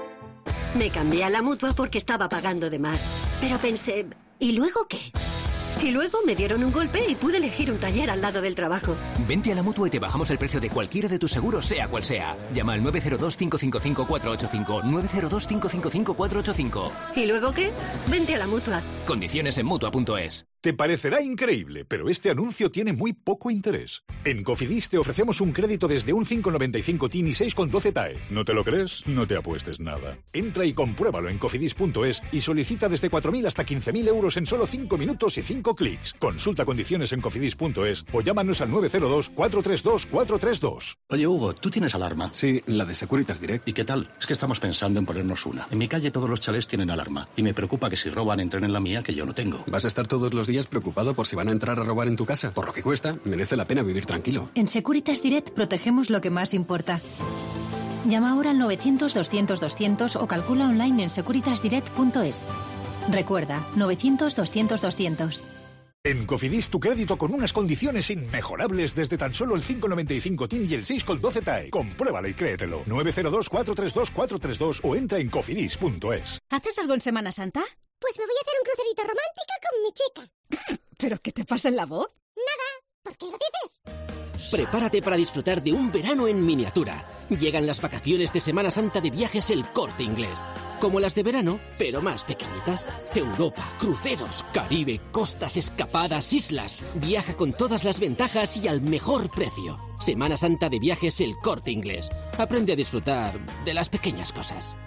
Me cambié a la Mutua porque estaba pagando de más. Pero pensé, ¿y luego qué? Y luego me dieron un golpe y pude elegir un taller al lado del trabajo. Vente a la Mutua y te bajamos el precio de cualquiera de tus seguros, sea cual sea. Llama al nueve cero dos, cinco cinco cinco, cuatro ocho cinco, nueve cero dos, cinco cinco cinco, cuatro ocho cinco. ¿Y luego qué? Vente a la Mutua. Condiciones en Mutua punto es. Te parecerá increíble, pero este anuncio tiene muy poco interés. En Cofidis te ofrecemos un crédito desde un cinco coma noventa y cinco T I N y seis coma doce T A E. ¿No te lo crees? No te apuestes nada. Entra y compruébalo en cofidis punto es y solicita desde cuatro mil hasta quince mil euros en solo cinco minutos y cinco clics. Consulta condiciones en cofidis punto es o llámanos al nueve cero dos, cuatro tres dos, cuatro tres dos. Oye, Hugo, ¿tú tienes alarma? Sí, la de Securitas Direct. ¿Y qué tal? Es que estamos pensando en ponernos una. En mi calle todos los chalés tienen alarma y me preocupa que si roban entren en la mía, que yo no tengo. ¿Vas a estar todos los días preocupado por si van a entrar a robar en tu casa? Por lo que cuesta, merece la pena vivir tranquilo. En Securitas Direct protegemos lo que más importa. Llama ahora al novecientos, doscientos, doscientos o calcula online en securitas direct punto es. Recuerda, novecientos, doscientos, doscientos. En Cofidis tu crédito con unas condiciones inmejorables desde tan solo el cinco coma noventa y cinco T I N y el seis coma doce T A E. Compruébalo y créetelo. nueve cero dos, cuatro tres dos, cuatro tres dos o entra en cofidis punto es. ¿Haces algo en Semana Santa? Pues me voy a hacer un crucerito romántico con mi chica. ¿Pero qué te pasa en la voz? Nada, ¿por qué lo dices? Prepárate para disfrutar de un verano en miniatura. Llegan las vacaciones de Semana Santa de Viajes El Corte Inglés. Como las de verano, pero más pequeñitas. Europa, cruceros, Caribe, costas, escapadas, islas. Viaja con todas las ventajas y al mejor precio. Semana Santa de Viajes El Corte Inglés. Aprende a disfrutar de las pequeñas cosas.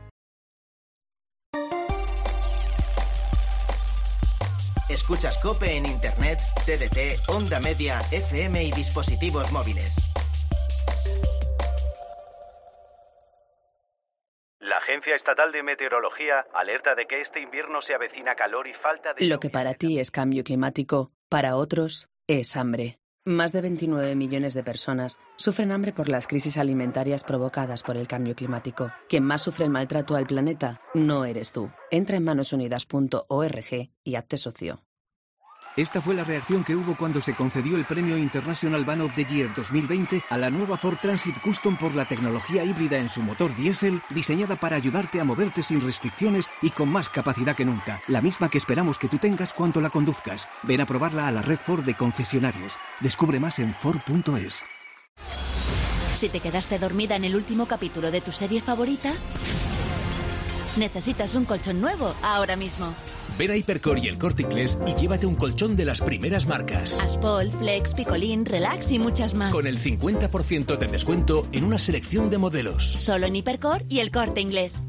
Escuchas COPE en Internet, T D T, Onda Media, F M y dispositivos móviles. La Agencia Estatal de Meteorología alerta de que este invierno se avecina calor y falta de... Lo que para ti es cambio climático, para otros es hambre. Más de veintinueve millones de personas sufren hambre por las crisis alimentarias provocadas por el cambio climático. Quien más sufre el maltrato al planeta no eres tú. Entra en manos unidas punto org y hazte socio. Esta fue la reacción que hubo cuando se concedió el Premio International Van of the Year dos mil veinte a la nueva Ford Transit Custom por la tecnología híbrida en su motor diésel, diseñada para ayudarte a moverte sin restricciones y con más capacidad que nunca. La misma que esperamos que tú tengas cuando la conduzcas. Ven a probarla a la red Ford de concesionarios. Descubre más en Ford punto es. Si te quedaste dormida en el último capítulo de tu serie favorita, necesitas un colchón nuevo ahora mismo. Ven a Hipercor y El Corte Inglés y llévate un colchón de las primeras marcas. Aspol, Flex, Picolín, Relax y muchas más. Con el cincuenta por ciento de descuento en una selección de modelos. Solo en Hipercor y El Corte Inglés.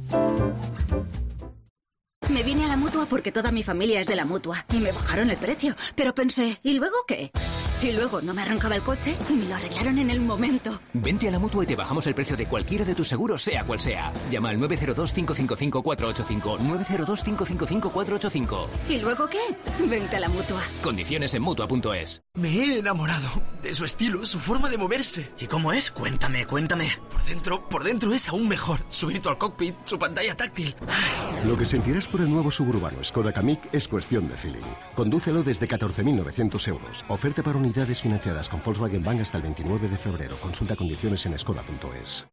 Me vine a la Mutua porque toda mi familia es de la Mutua y me bajaron el precio. Pero pensé, ¿y luego qué? Y luego no me arrancaba el coche y me lo arreglaron en el momento. Vente a la Mutua y te bajamos el precio de cualquiera de tus seguros, sea cual sea. Llama al nueve cero dos, cinco cinco cinco, cuatro ocho cinco, nueve cero dos, cinco cinco cinco, cuatro ocho cinco. ¿Y luego qué? Vente a la Mutua. Condiciones en Mutua punto es. Me he enamorado de su estilo, su forma de moverse. ¿Y cómo es? Cuéntame, cuéntame. Por dentro, por dentro es aún mejor. Su virtual cockpit, su pantalla táctil. Lo que sentirás por el nuevo suburbano Skoda Kamiq es cuestión de feeling. Condúcelo desde catorce mil novecientos euros. Oferta para unidades financiadas con Volkswagen Bank hasta el veintinueve de febrero. Consulta condiciones en skoda punto es.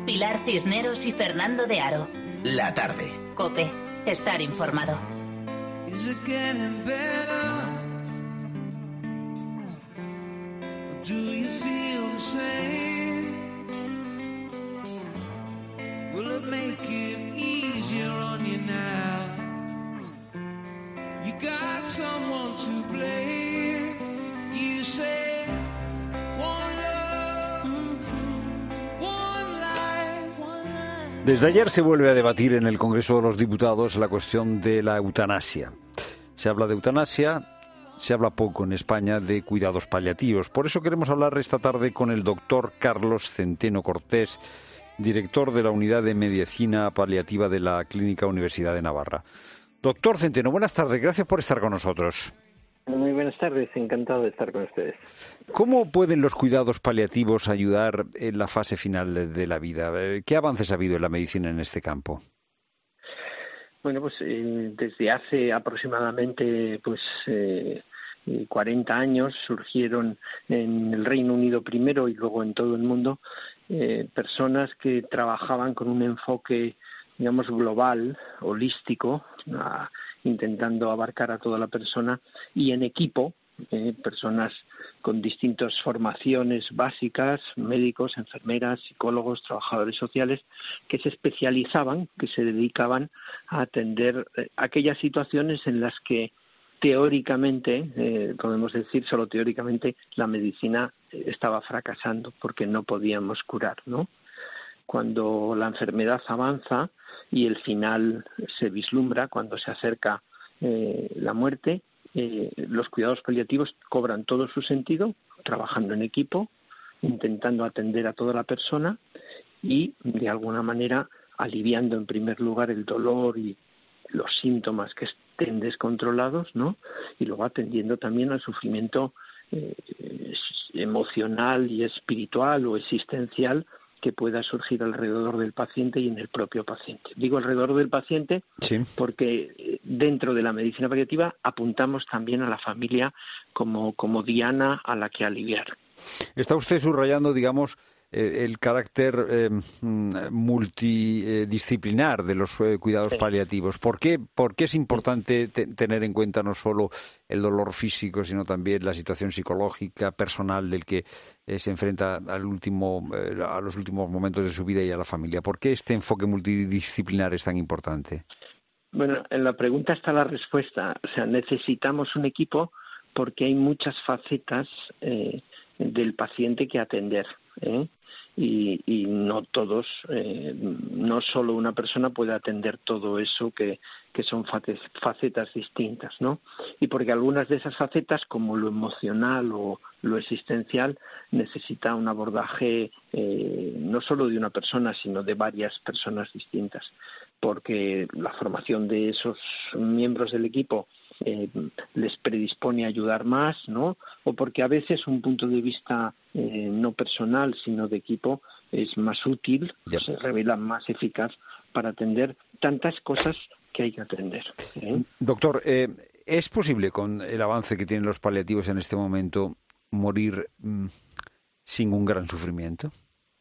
Pilar Cisneros y Fernando de Aro. La tarde. COPE. Estar informado. Is it getting better? Do you feel the same? Will it make it easier on you now? You got someone to blame. You say one love, one life. Desde ayer se vuelve a debatir en el Congreso de los Diputados la cuestión de la eutanasia. Se habla de eutanasia, se habla poco en España de cuidados paliativos. Por eso queremos hablar esta tarde con el doctor Carlos Centeno Cortés, director de la Unidad de Medicina Paliativa de la Clínica Universidad de Navarra. Doctor Centeno, buenas tardes, gracias por estar con nosotros. Muy buenas tardes, encantado de estar con ustedes. ¿Cómo pueden los cuidados paliativos ayudar en la fase final de, de la vida? ¿Qué avances ha habido en la medicina en este campo? Bueno, pues eh, desde hace aproximadamente pues eh, cuarenta años surgieron en el Reino Unido primero y luego en todo el mundo eh, personas que trabajaban con un enfoque, digamos, global, holístico, a, intentando abarcar a toda la persona y en equipo, eh, personas con distintas formaciones básicas, médicos, enfermeras, psicólogos, trabajadores sociales, que se especializaban, que se dedicaban a atender eh, aquellas situaciones en las que teóricamente, eh, podemos decir solo teóricamente, la medicina estaba fracasando porque no podíamos curar, ¿no? Cuando la enfermedad avanza y el final se vislumbra, cuando se acerca eh, la muerte, eh, los cuidados paliativos cobran todo su sentido, trabajando en equipo, intentando atender a toda la persona y, de alguna manera, aliviando en primer lugar el dolor y los síntomas que estén descontrolados, ¿no? Y luego atendiendo también al sufrimiento eh, emocional y espiritual o existencial que pueda surgir alrededor del paciente y en el propio paciente. Digo alrededor del paciente sí. porque dentro de la medicina paliativa apuntamos también a la familia como, como diana a la que aliviar. Está usted subrayando, digamos, eh, el carácter eh, multidisciplinar de los eh, cuidados sí. paliativos. ¿Por qué, por qué es importante te, tener en cuenta no solo el dolor físico, sino también la situación psicológica, personal del que eh, se enfrenta al último, eh, a los últimos momentos de su vida y a la familia? ¿Por qué este enfoque multidisciplinar es tan importante? Bueno, en la pregunta está la respuesta. O sea, necesitamos un equipo porque hay muchas facetas eh, del paciente que atender, ¿eh? Y, y no todos, eh, no solo una persona puede atender todo eso que, que son facetas distintas, ¿no? Y porque algunas de esas facetas, como lo emocional o lo existencial, necesita un abordaje eh, no solo de una persona, sino de varias personas distintas, porque la formación de esos miembros del equipo Eh, les predispone a ayudar más, ¿no? O porque a veces un punto de vista eh, no personal, sino de equipo, es más útil, yep. se revela más eficaz para atender tantas cosas que hay que atender, ¿eh? Doctor, eh, ¿es posible con el avance que tienen los paliativos en este momento morir mmm, sin un gran sufrimiento?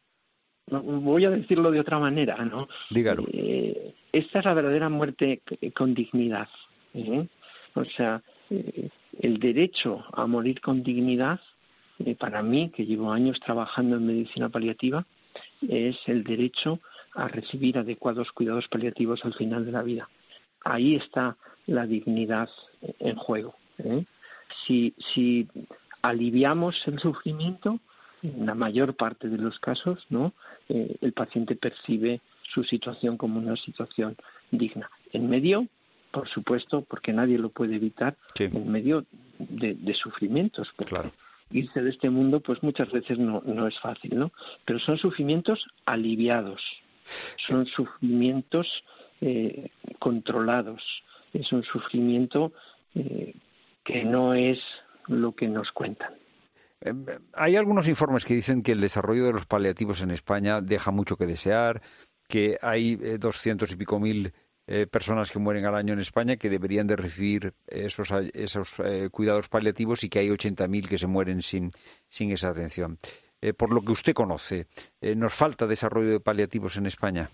Voy a decirlo de otra manera, ¿no? Dígalo. Eh, esta es la verdadera muerte con dignidad, ¿eh? O sea, eh, el derecho a morir con dignidad, eh, para mí, que llevo años trabajando en medicina paliativa, es el derecho a recibir adecuados cuidados paliativos al final de la vida. Ahí está la dignidad en juego, ¿eh? Si, si aliviamos el sufrimiento, en la mayor parte de los casos, ¿no? Eh, el paciente percibe su situación como una situación digna. En medio, por supuesto, porque nadie lo puede evitar, sí. en medio de, de sufrimientos. Claro. Irse de este mundo, pues muchas veces no, no es fácil, ¿no? Pero son sufrimientos aliviados, son sufrimientos eh, controlados, es un sufrimiento eh, que no es lo que nos cuentan. Eh, hay algunos informes que dicen que el desarrollo de los paliativos en España deja mucho que desear, que hay eh, doscientos y pico mil Eh, personas que mueren al año en España que deberían de recibir esos, esos eh, cuidados paliativos y que hay ochenta mil que se mueren sin, sin esa atención. eh, por lo que usted conoce, eh, ¿nos falta desarrollo de paliativos en España?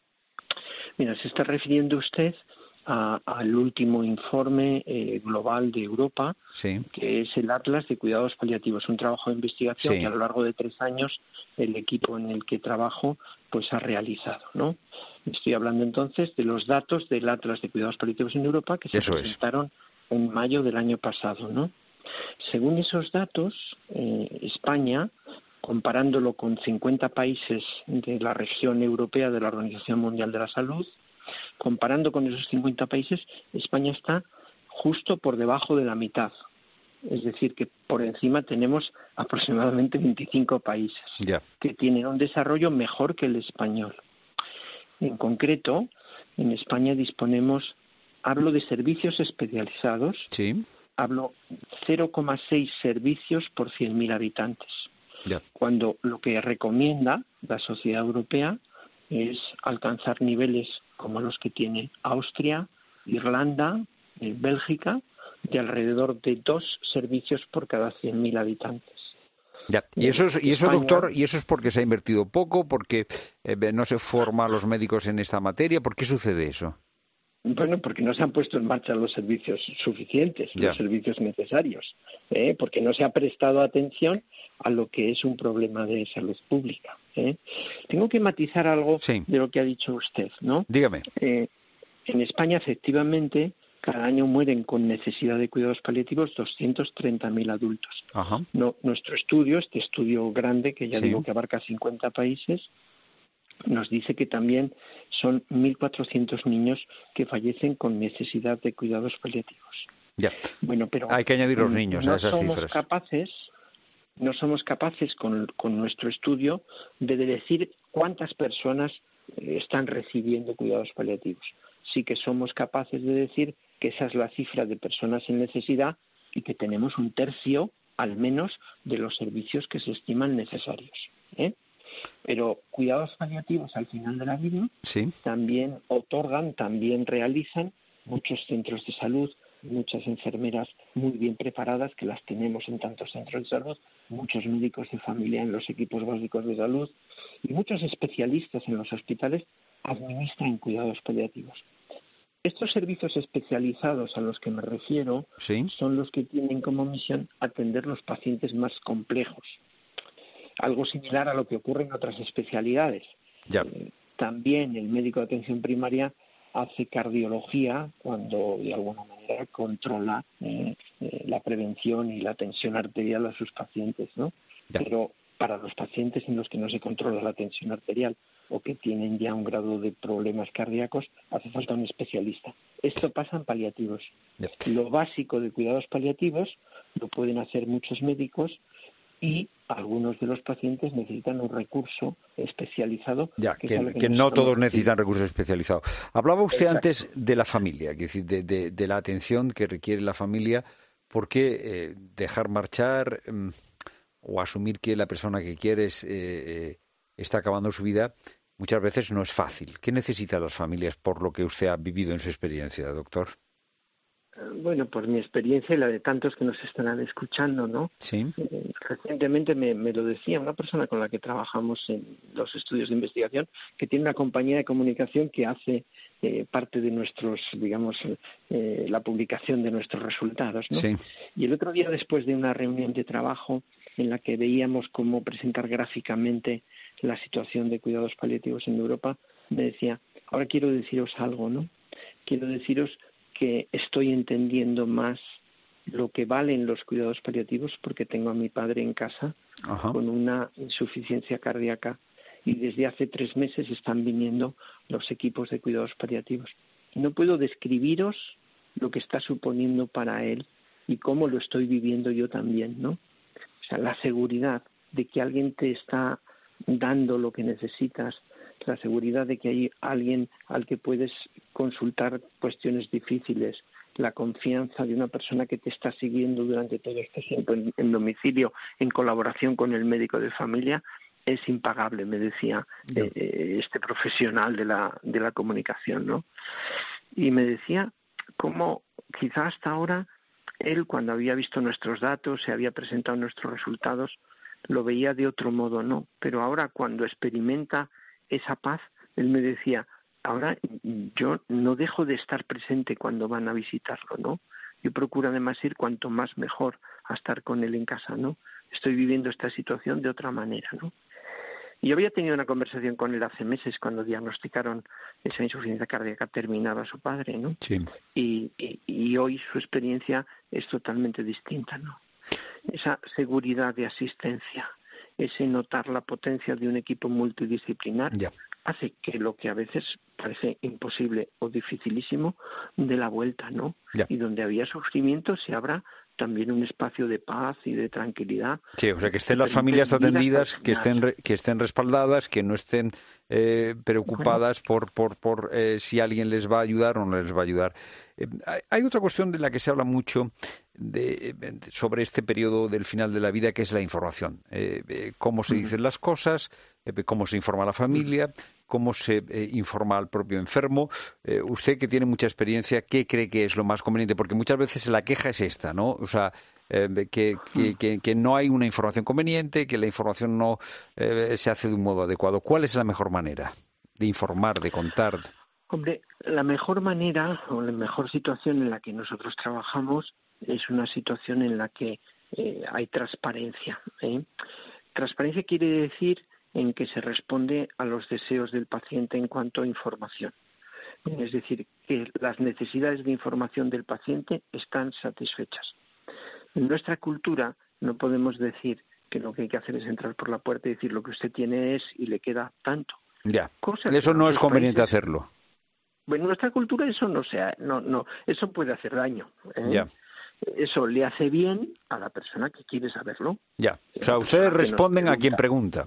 Mira, se está refiriendo usted a, al último informe eh, global de Europa, sí. que es el Atlas de Cuidados Paliativos, un trabajo de investigación sí. que a lo largo de tres años el equipo en el que trabajo pues ha realizado, ¿no? Estoy hablando entonces de los datos del Atlas de Cuidados Paliativos en Europa que se Eso presentaron es. en mayo del año pasado, ¿no? Según esos datos, eh, España, comparándolo con cincuenta países de la región europea de la Organización Mundial de la Salud, comparando con esos cincuenta países, España está justo por debajo de la mitad. Es decir, que por encima tenemos aproximadamente veinticinco países yeah. que tienen un desarrollo mejor que el español. En concreto, en España disponemos, hablo de servicios especializados, sí. hablo cero coma seis servicios por cien mil habitantes, yeah. cuando lo que recomienda la Sociedad Europea es alcanzar niveles como los que tiene Austria, Irlanda, eh, Bélgica, de alrededor de dos servicios por cada cien mil habitantes. Ya. Y eso, es, y eso España, doctor, y eso es porque se ha invertido poco, porque eh, no se forma a los médicos en esta materia. ¿Por qué sucede eso? Bueno, porque no se han puesto en marcha los servicios suficientes, ya. los servicios necesarios, ¿eh? Porque no se ha prestado atención a lo que es un problema de salud pública, ¿eh? Tengo que matizar algo sí. de lo que ha dicho usted, ¿no? Dígame. Eh, en España, efectivamente, cada año mueren con necesidad de cuidados paliativos doscientos treinta mil adultos. Ajá. No, nuestro estudio, este estudio grande, que ya sí. digo que abarca cincuenta países, nos dice que también son mil cuatrocientos niños que fallecen con necesidad de cuidados paliativos. Ya. Bueno, pero hay que añadir los niños no a esas somos cifras. Capaces, no somos capaces con, con nuestro estudio de decir cuántas personas están recibiendo cuidados paliativos. Sí que somos capaces de decir que esa es la cifra de personas en necesidad y que tenemos un tercio, al menos, de los servicios que se estiman necesarios, ¿eh? Pero cuidados paliativos al final de la vida sí. también otorgan, también realizan muchos centros de salud, muchas enfermeras muy bien preparadas que las tenemos en tantos centros de salud, muchos médicos de familia en los equipos básicos de salud y muchos especialistas en los hospitales administran cuidados paliativos. Estos servicios especializados a los que me refiero ¿sí? son los que tienen como misión atender los pacientes más complejos. Algo similar a lo que ocurre en otras especialidades. Ya. Eh, también el médico de atención primaria hace cardiología cuando de alguna manera controla eh, eh, la prevención y la tensión arterial a sus pacientes, ¿no? Ya. Pero para los pacientes en los que no se controla la tensión arterial o que tienen ya un grado de problemas cardíacos, hace falta un especialista. Esto pasa en paliativos. Ya. Lo básico de cuidados paliativos lo pueden hacer muchos médicos y algunos de los pacientes necesitan un recurso especializado. Ya, que, que, que, que no todos necesitan recursos especializados. Hablaba usted Exacto. antes de la familia, es decir, de, de, de la atención que requiere la familia. ¿Por qué eh, dejar marchar eh, o asumir que la persona que quieres eh, eh, está acabando su vida? Muchas veces no es fácil. ¿Qué necesitan las familias por lo que usted ha vivido en su experiencia, doctor? Bueno, por mi experiencia y la de tantos que nos estarán escuchando, ¿no? Sí. Eh, recientemente me, me lo decía una persona con la que trabajamos en los estudios de investigación, que tiene una compañía de comunicación que hace eh, parte de nuestros, digamos, eh, la publicación de nuestros resultados, ¿no? Sí. Y el otro día, después de una reunión de trabajo en la que veíamos cómo presentar gráficamente la situación de cuidados paliativos en Europa, me decía, ahora quiero deciros algo, ¿no? Quiero deciros que estoy entendiendo más lo que valen los cuidados paliativos porque tengo a mi padre en casa Ajá. con una insuficiencia cardíaca y desde hace tres meses están viniendo los equipos de cuidados paliativos. No puedo describiros lo que está suponiendo para él y cómo lo estoy viviendo yo también, ¿no? O sea, la seguridad de que alguien te está dando lo que necesitas, la seguridad de que hay alguien al que puedes consultar cuestiones difíciles, la confianza de una persona que te está siguiendo durante todo este tiempo en, en domicilio, en colaboración con el médico de familia, es impagable, me decía eh, eh, este profesional de la, de la comunicación, ¿no? Y me decía cómo quizá hasta ahora él, cuando había visto nuestros datos, se había presentado nuestros resultados, lo veía de otro modo, ¿no? Pero ahora cuando experimenta esa paz, él me decía, ahora yo no dejo de estar presente cuando van a visitarlo, ¿no? Yo procuro además ir cuanto más mejor a estar con él en casa, ¿no? Estoy viviendo esta situación de otra manera, ¿no? Y yo había tenido una conversación con él hace meses cuando diagnosticaron esa insuficiencia cardíaca terminada a su padre, ¿no? Sí. Y, y, y hoy su experiencia es totalmente distinta, ¿no? Esa seguridad de asistencia, ese notar la potencia de un equipo multidisciplinar, ya. hace que lo que a veces parece imposible o dificilísimo dé la vuelta, ¿no? Ya. Y donde había sufrimiento se abra también un espacio de paz y de tranquilidad. Sí, o sea, que estén las familias atendidas, que estén que estén respaldadas, que no estén eh, preocupadas bueno. por por por eh, si alguien les va a ayudar o no les va a ayudar. Eh, hay otra cuestión de la que se habla mucho de, de, sobre este periodo del final de la vida, que es la información. Eh, eh, cómo se dicen las cosas, eh, cómo se informa a la familia, cómo se eh, informa al propio enfermo. Eh, usted, que tiene mucha experiencia, ¿qué cree que es lo más conveniente? Porque muchas veces la queja es esta, ¿no? O sea, eh, que, que, que, que no hay una información conveniente, que la información no eh, se hace de un modo adecuado. ¿Cuál es la mejor manera de informar, de contar? Hombre, la mejor manera o la mejor situación en la que nosotros trabajamos es una situación en la que eh, hay transparencia, ¿eh? Transparencia quiere decir en que se responde a los deseos del paciente en cuanto a información. Es decir, que las necesidades de información del paciente están satisfechas. En nuestra cultura no podemos decir que lo que hay que hacer es entrar por la puerta y decir lo que usted tiene es y le queda tanto. Ya, Cosas eso no es conveniente países, hacerlo. Bueno, en nuestra cultura eso no sea, no, no, eso puede hacer daño, ¿eh? Ya. Eso le hace bien a la persona que quiere saberlo. Ya, o sea, ustedes responden a quien pregunta.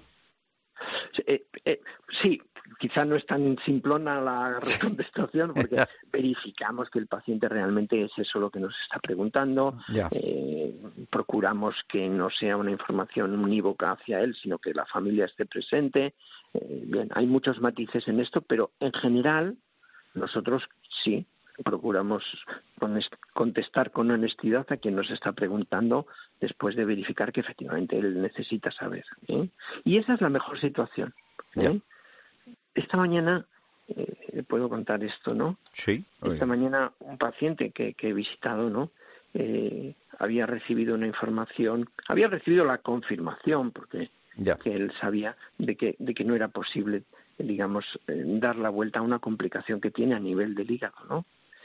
Eh, eh, sí, quizá no es tan simplona la contestación porque verificamos que el paciente realmente es eso lo que nos está preguntando. Eh, procuramos que no sea una información unívoca hacia él, sino que la familia esté presente. Eh, bien, hay muchos matices en esto, pero en general nosotros sí procuramos contestar con honestidad a quien nos está preguntando después de verificar que efectivamente él necesita saber, ¿eh? Y esa es la mejor situación, ¿eh? Esta mañana, eh, puedo contar esto, ¿no? Sí. Oye. Esta mañana un paciente que, que he visitado, ¿no? Eh, había recibido una información, había recibido la confirmación, porque ya. que él sabía de que, de que no era posible, digamos, eh, dar la vuelta a una complicación que tiene a nivel del hígado, ¿no?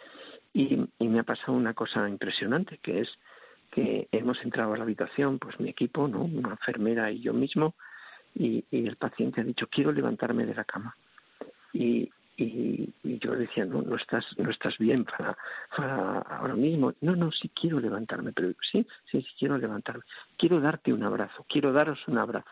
Y, y me ha pasado una cosa impresionante, que es que hemos entrado a la habitación, pues mi equipo, ¿no? Una enfermera y yo mismo, y, y el paciente ha dicho, quiero levantarme de la cama. Y, y, y yo decía, no, no estás, no estás bien para, para ahora mismo. No, no, sí quiero levantarme, pero sí, sí, sí quiero levantarme. Quiero darte un abrazo, quiero daros un abrazo.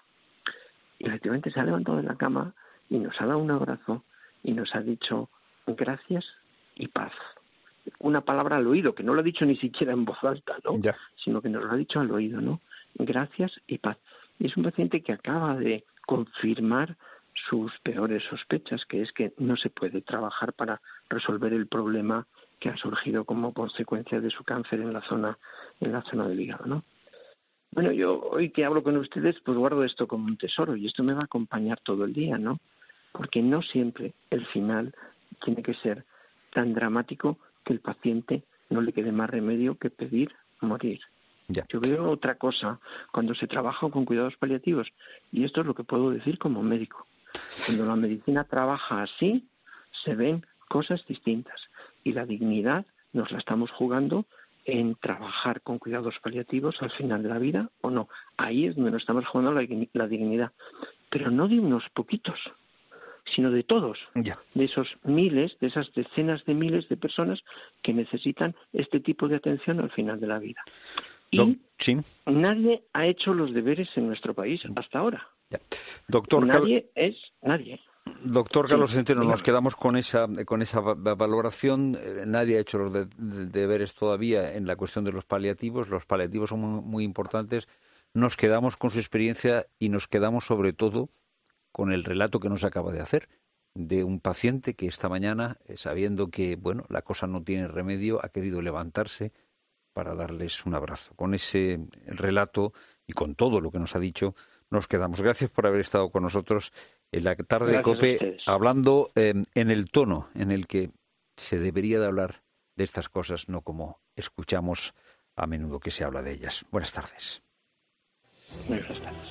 Y efectivamente se ha levantado de la cama y nos ha dado un abrazo y nos ha dicho gracias y paz. Una palabra al oído, que no lo ha dicho ni siquiera en voz alta, ¿no? Ya. Sino que nos lo ha dicho al oído, ¿no? Gracias y paz. Y es un paciente que acaba de confirmar sus peores sospechas, que es que no se puede trabajar para resolver el problema que ha surgido como consecuencia de su cáncer en la zona, en la zona del hígado, ¿no? Bueno, yo hoy que hablo con ustedes, pues guardo esto como un tesoro y esto me va a acompañar todo el día, ¿no? Porque no siempre el final tiene que ser tan dramático que el paciente no le quede más remedio que pedir morir. Ya. Yo veo otra cosa cuando se trabaja con cuidados paliativos, y esto es lo que puedo decir como médico. Cuando la medicina trabaja así, se ven cosas distintas, y la dignidad nos la estamos jugando en trabajar con cuidados paliativos al final de la vida o no. Ahí es donde nos estamos jugando la, la dignidad, pero no de unos poquitos, sino de todos, ya. de esos miles, de esas decenas de miles de personas que necesitan este tipo de atención al final de la vida. Y Do- sí. nadie ha hecho los deberes en nuestro país hasta ahora. Ya. Doctor nadie Cal... es nadie. Doctor Carlos sí, Centeno, dígame. Nos quedamos con esa con esa valoración. Nadie ha hecho los de, de, deberes todavía en la cuestión de los paliativos. Los paliativos son muy, muy importantes. Nos quedamos con su experiencia y nos quedamos sobre todo con el relato que nos acaba de hacer de un paciente que esta mañana, sabiendo que bueno la cosa no tiene remedio, ha querido levantarse para darles un abrazo. Con ese relato y con todo lo que nos ha dicho, nos quedamos. Gracias por haber estado con nosotros en la tarde Gracias de COPE, hablando eh, en el tono en el que se debería de hablar de estas cosas, no como escuchamos a menudo que se habla de ellas. Buenas tardes. Buenas tardes.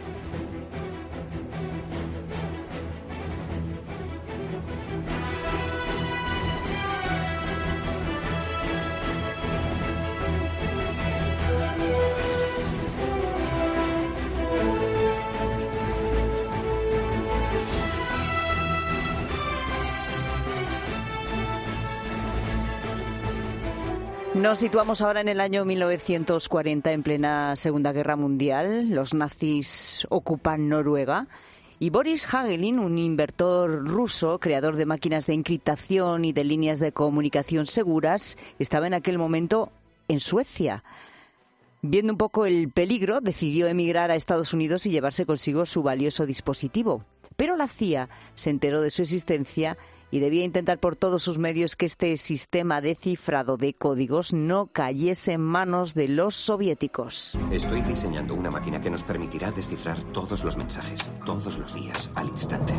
Nos situamos ahora en el año mil novecientos cuarenta, en plena Segunda Guerra Mundial. Los nazis ocupan Noruega y Boris Hagelin, un inventor ruso, creador de máquinas de encriptación y de líneas de comunicación seguras, estaba en aquel momento en Suecia. Viendo un poco el peligro, decidió emigrar a Estados Unidos y llevarse consigo su valioso dispositivo. Pero la C I A se enteró de su existencia y debía intentar por todos sus medios que este sistema de cifrado de códigos no cayese en manos de los soviéticos. Estoy diseñando una máquina que nos permitirá descifrar todos los mensajes, todos los días, al instante.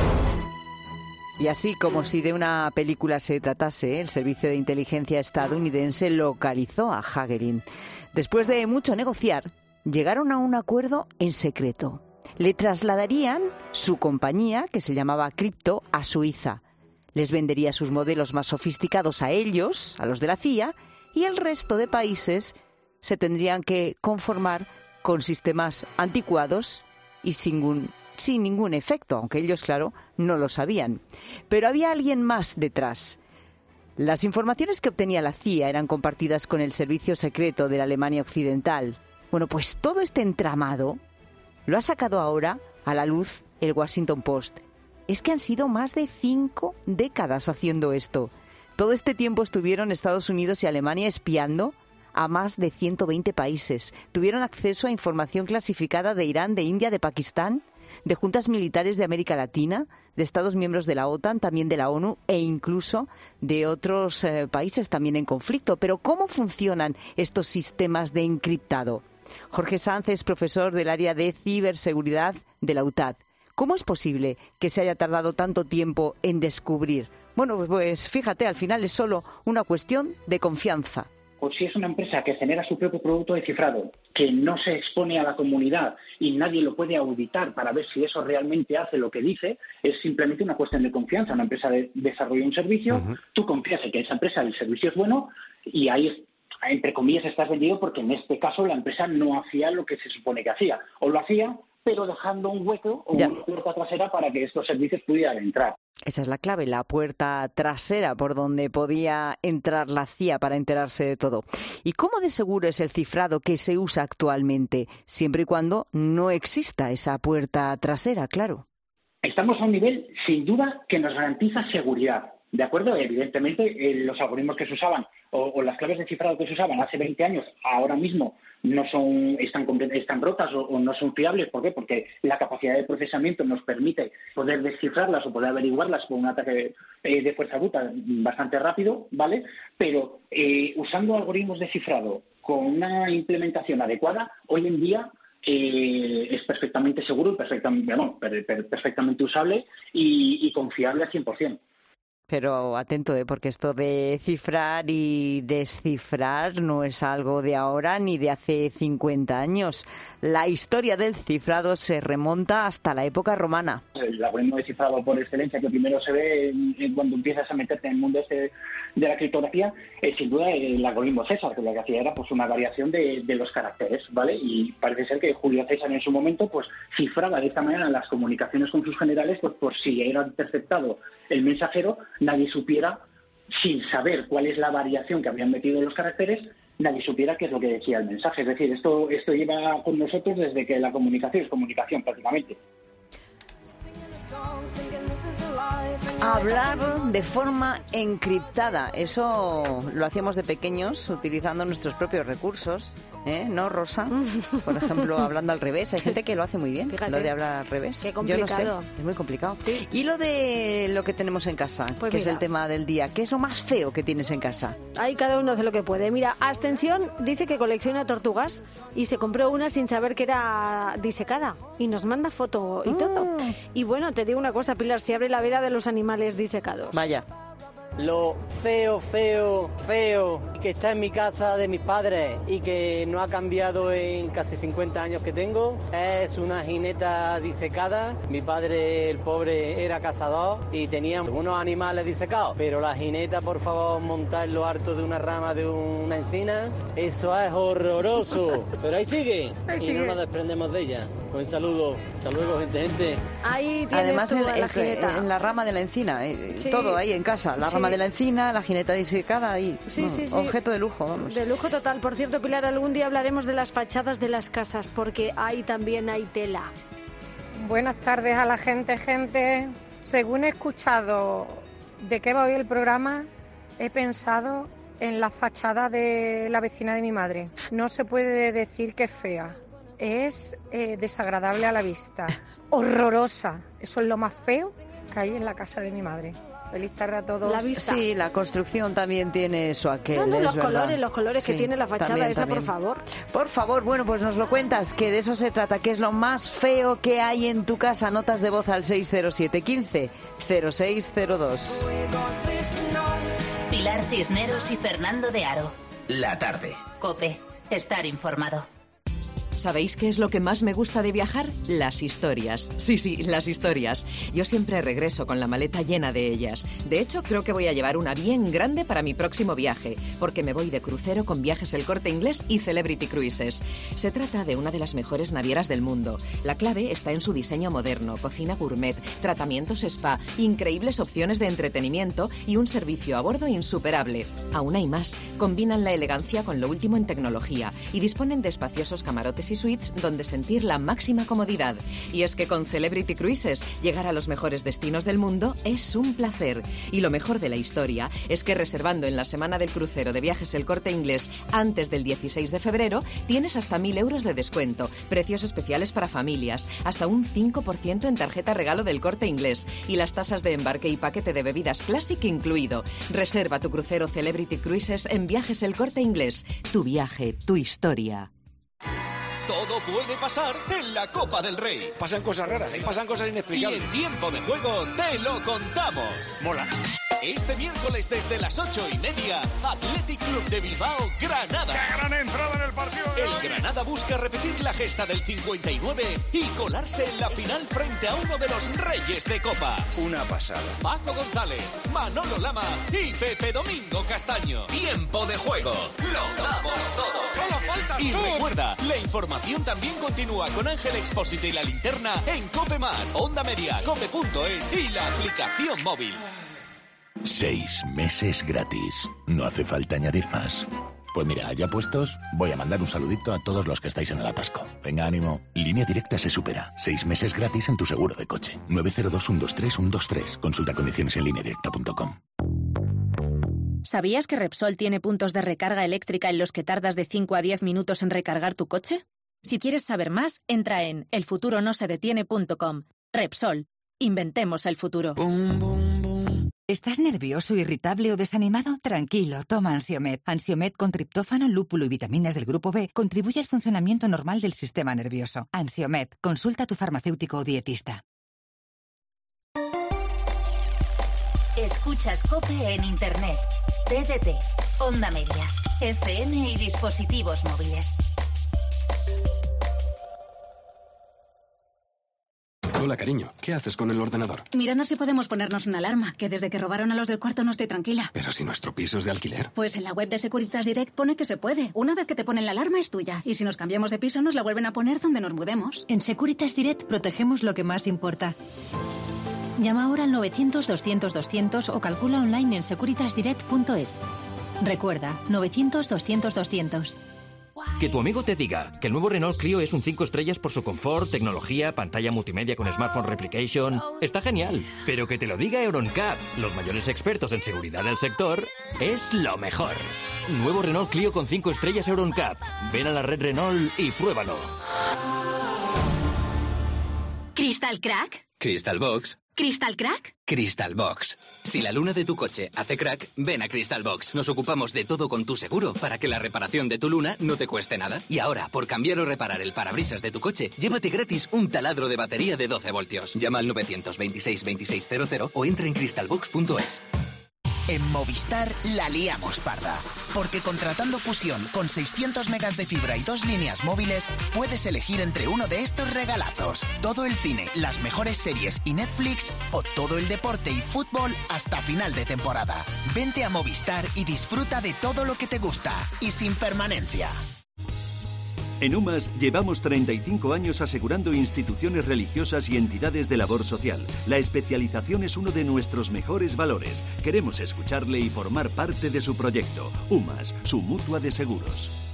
Y así, como si de una película se tratase, el Servicio de Inteligencia estadounidense localizó a Hagelin. Después de mucho negociar, llegaron a un acuerdo en secreto. Le trasladarían su compañía, que se llamaba Crypto, a Suiza. Les vendería sus modelos más sofisticados a ellos, a los de la C I A, y el resto de países se tendrían que conformar con sistemas anticuados y sin ningún, sin ningún efecto, aunque ellos, claro, no lo sabían. Pero había alguien más detrás. Las informaciones que obtenía la C I A eran compartidas con el servicio secreto de la Alemania Occidental. Bueno, pues todo este entramado lo ha sacado ahora a la luz el Washington Post. Es que han sido más de cinco décadas haciendo esto. Todo este tiempo estuvieron Estados Unidos y Alemania espiando a más de ciento veinte países. Tuvieron acceso a información clasificada de Irán, de India, de Pakistán, de juntas militares de América Latina, de Estados miembros de la OTAN, también de la ONU e incluso de otros eh, países también en conflicto. Pero ¿cómo funcionan estos sistemas de encriptado? Jorge Sanz es profesor del área de ciberseguridad de la U T A D. ¿Cómo es posible que se haya tardado tanto tiempo en descubrir? Bueno, pues fíjate, al final es solo una cuestión de confianza. Pues si es una empresa que genera su propio producto de cifrado, que no se expone a la comunidad y nadie lo puede auditar para ver si eso realmente hace lo que dice, es simplemente una cuestión de confianza. Una empresa de, desarrolla un servicio, uh-huh. Tú confías en que esa empresa, el servicio es bueno y ahí, entre comillas, estás vendido porque en este caso la empresa no hacía lo que se supone que hacía. O lo hacía, pero dejando un hueco o ya. Una puerta trasera para que estos servicios pudieran entrar. Esa es la clave, la puerta trasera por donde podía entrar la C I A para enterarse de todo. ¿Y cómo de seguro es el cifrado que se usa actualmente, siempre y cuando no exista esa puerta trasera, claro? Estamos a un nivel, sin duda, que nos garantiza seguridad. ¿De acuerdo? Evidentemente, eh, los algoritmos que se usaban o, o las claves de cifrado que se usaban hace veinte años, ahora mismo no son están, están rotas o, o no son fiables. ¿Por qué? Porque la capacidad de procesamiento nos permite poder descifrarlas o poder averiguarlas con un ataque eh, de fuerza bruta bastante rápido, ¿vale? Pero eh, usando algoritmos de cifrado con una implementación adecuada, hoy en día eh, es perfectamente seguro y perfectamente, bueno, per, per, perfectamente usable y, y confiable al cien por ciento. Pero atento, ¿eh? Porque esto de cifrar y descifrar no es algo de ahora ni de hace cincuenta años. La historia del cifrado se remonta hasta la época romana. El algoritmo de cifrado por excelencia que primero se ve cuando empiezas a meterte en el mundo este de la criptografía es sin duda el algoritmo César, que lo que hacía era pues una variación de, de los caracteres, ¿vale? Y parece ser que Julio César en su momento pues cifraba de esta manera las comunicaciones con sus generales, pues por si era interceptado el mensajero, nadie supiera, sin saber cuál es la variación que habían metido en los caracteres, nadie supiera qué es lo que decía el mensaje. Es decir, esto, esto lleva con nosotros desde que la comunicación es comunicación prácticamente. Hablar de forma encriptada, eso lo hacíamos de pequeños utilizando nuestros propios recursos. ¿Eh? ¿No, Rosa? Por ejemplo, hablando al revés. Hay gente que lo hace muy bien, Fíjate, lo de hablar al revés. Qué complicado. Yo no sé, es muy complicado. ¿Sí? Y lo de lo que tenemos en casa, pues que mira, es el tema del día. ¿Qué es lo más feo que tienes en casa? Ahí cada uno hace lo que puede. Mira, Ascensión dice que colecciona tortugas y se compró una sin saber que era disecada. Y nos manda foto y mm. todo. Y bueno, te digo una cosa, Pilar, se abre la veda de los animales disecados. Vaya. Lo feo, feo, feo que está en mi casa de mis padres y que no ha cambiado en casi cincuenta años que tengo es una jineta disecada. Mi padre, el pobre, era cazador y tenía unos animales disecados, pero la jineta, por favor, montar en lo alto de una rama de una encina, eso es horroroso. Pero ahí sigue ahí y sigue. No nos desprendemos de ella. Un saludo, hasta luego, gente, gente. Ahí tienes Además, en, la en, en la rama de la encina, eh, sí. todo ahí en casa, la sí. rama de la encina, la jineta disecada ahí, sí, bueno, sí, sí. objeto de lujo, vamos. De lujo total. Por cierto, Pilar, algún día hablaremos de las fachadas de las casas, porque ahí también hay tela. Buenas tardes a la gente, gente. Según he escuchado de qué va hoy el programa, he pensado en la fachada de la vecina de mi madre. No se puede decir que es fea. Es eh, desagradable a la vista, horrorosa. Eso es lo más feo que hay en la casa de mi madre. Feliz tarde a todos. La vista. Sí, la construcción también tiene eso aquel, no, no, es los verdad. colores, los colores Sí, que tiene la fachada también, esa, también. por favor. Por favor, bueno, pues nos lo cuentas, que de eso se trata, que es lo más feo que hay en tu casa. Notas de voz al seis cero siete, quince, cero seis cero dos. Pilar Cisneros y Fernando de Aro. La tarde. COPE. Estar informado. ¿Sabéis qué es lo que más me gusta de viajar? Las historias. Sí, sí, las historias. Yo siempre regreso con la maleta llena de ellas. De hecho, creo que voy a llevar una bien grande para mi próximo viaje, porque me voy de crucero con Viajes El Corte Inglés y Celebrity Cruises. Se trata de una de las mejores navieras del mundo. La clave está en su diseño moderno, cocina gourmet, tratamientos spa, increíbles opciones de entretenimiento y un servicio a bordo insuperable. Aún hay más. Combinan la elegancia con lo último en tecnología y disponen de espaciosos camarotes y suites donde sentir la máxima comodidad. Y es que con Celebrity Cruises llegar a los mejores destinos del mundo es un placer. Y lo mejor de la historia es que reservando en la semana del crucero de Viajes El Corte Inglés antes del dieciséis de febrero tienes hasta mil euros de descuento, precios especiales para familias, hasta un cinco por ciento en tarjeta regalo del Corte Inglés y las tasas de embarque y paquete de bebidas Classic incluido. Reserva tu crucero Celebrity Cruises en Viajes El Corte Inglés. Tu viaje, tu historia. Todo puede pasar en la Copa del Rey. Pasan cosas raras, ¿eh? Pasan cosas inexplicables. Y en Tiempo de Juego te lo contamos. Mola. Este miércoles desde las ocho y media, Athletic Club de Bilbao, Granada. ¡Qué gran entrada en el partido! El hoy! Granada busca repetir la gesta del cincuenta y nueve y colarse en la final frente a uno de los reyes de copas. Una pasada. Paco González, Manolo Lama y Pepe Domingo Castaño. Tiempo de Juego. Lo damos todo. ¡Solo faltas Y tú! recuerda, la información también continúa con Ángel Expósito y La Linterna en COPE Más, Onda Media, cope punto es y la aplicación móvil. Seis meses gratis. No hace falta añadir más. Pues mira, ya puestos, voy a mandar un saludito a todos los que estáis en el atasco. Venga, ánimo. Línea Directa se supera. Seis meses gratis en tu seguro de coche. nueve cero dos, uno dos tres, uno dos tres. Consulta condiciones en línea directa punto com. ¿Sabías que Repsol tiene puntos de recarga eléctrica en los que tardas de cinco a diez minutos en recargar tu coche? Si quieres saber más, entra en el futuro no se detiene punto com. Repsol. Inventemos el futuro. Boom, boom, boom. ¿Estás nervioso, irritable o desanimado? Tranquilo, toma Ansiomed. Ansiomed con triptófano, lúpulo y vitaminas del grupo B contribuye al funcionamiento normal del sistema nervioso. Ansiomed. Consulta a tu farmacéutico o dietista. Escuchas COPE en Internet, T D T, Onda Media, F M y dispositivos móviles. Hola, cariño. ¿Qué haces con el ordenador? Mirando si podemos ponernos una alarma, que desde que robaron a los del cuarto no estoy tranquila. Pero si nuestro piso es de alquiler. Pues en la web de Securitas Direct pone que se puede. Una vez que te ponen la alarma es tuya. Y si nos cambiamos de piso nos la vuelven a poner donde nos mudemos. En Securitas Direct protegemos lo que más importa. Llama ahora al novecientos, doscientos, doscientos o calcula online en securitas direct punto es. Recuerda, novecientos, doscientos, doscientos. Que tu amigo te diga que el nuevo Renault Clio es un cinco estrellas por su confort, tecnología, pantalla multimedia con Smartphone Replication, está genial. Pero que te lo diga Euroncap, los mayores expertos en seguridad del sector, es lo mejor. Nuevo Renault Clio con cinco estrellas Euroncap. Ven a la red Renault y pruébalo. ¿Crystal Crack? Crystal Box. ¿Crystal Crack? Crystal Box. Si la luna de tu coche hace crack, ven a Crystal Box. Nos ocupamos de todo con tu seguro para que la reparación de tu luna no te cueste nada. Y ahora, por cambiar o reparar el parabrisas de tu coche, llévate gratis un taladro de batería de doce voltios. Llama al nueve dos seis, veintiséis cero cero o entra en crystal box punto es. En Movistar la liamos parda, porque contratando Fusión con seiscientos megas de fibra y dos líneas móviles, puedes elegir entre uno de estos regalazos: todo el cine, las mejores series y Netflix, o todo el deporte y fútbol hasta final de temporada. Vente a Movistar y disfruta de todo lo que te gusta, y sin permanencia. En UMAS llevamos treinta y cinco años asegurando instituciones religiosas y entidades de labor social. La especialización es uno de nuestros mejores valores. Queremos escucharle y formar parte de su proyecto. UMAS, su mutua de seguros.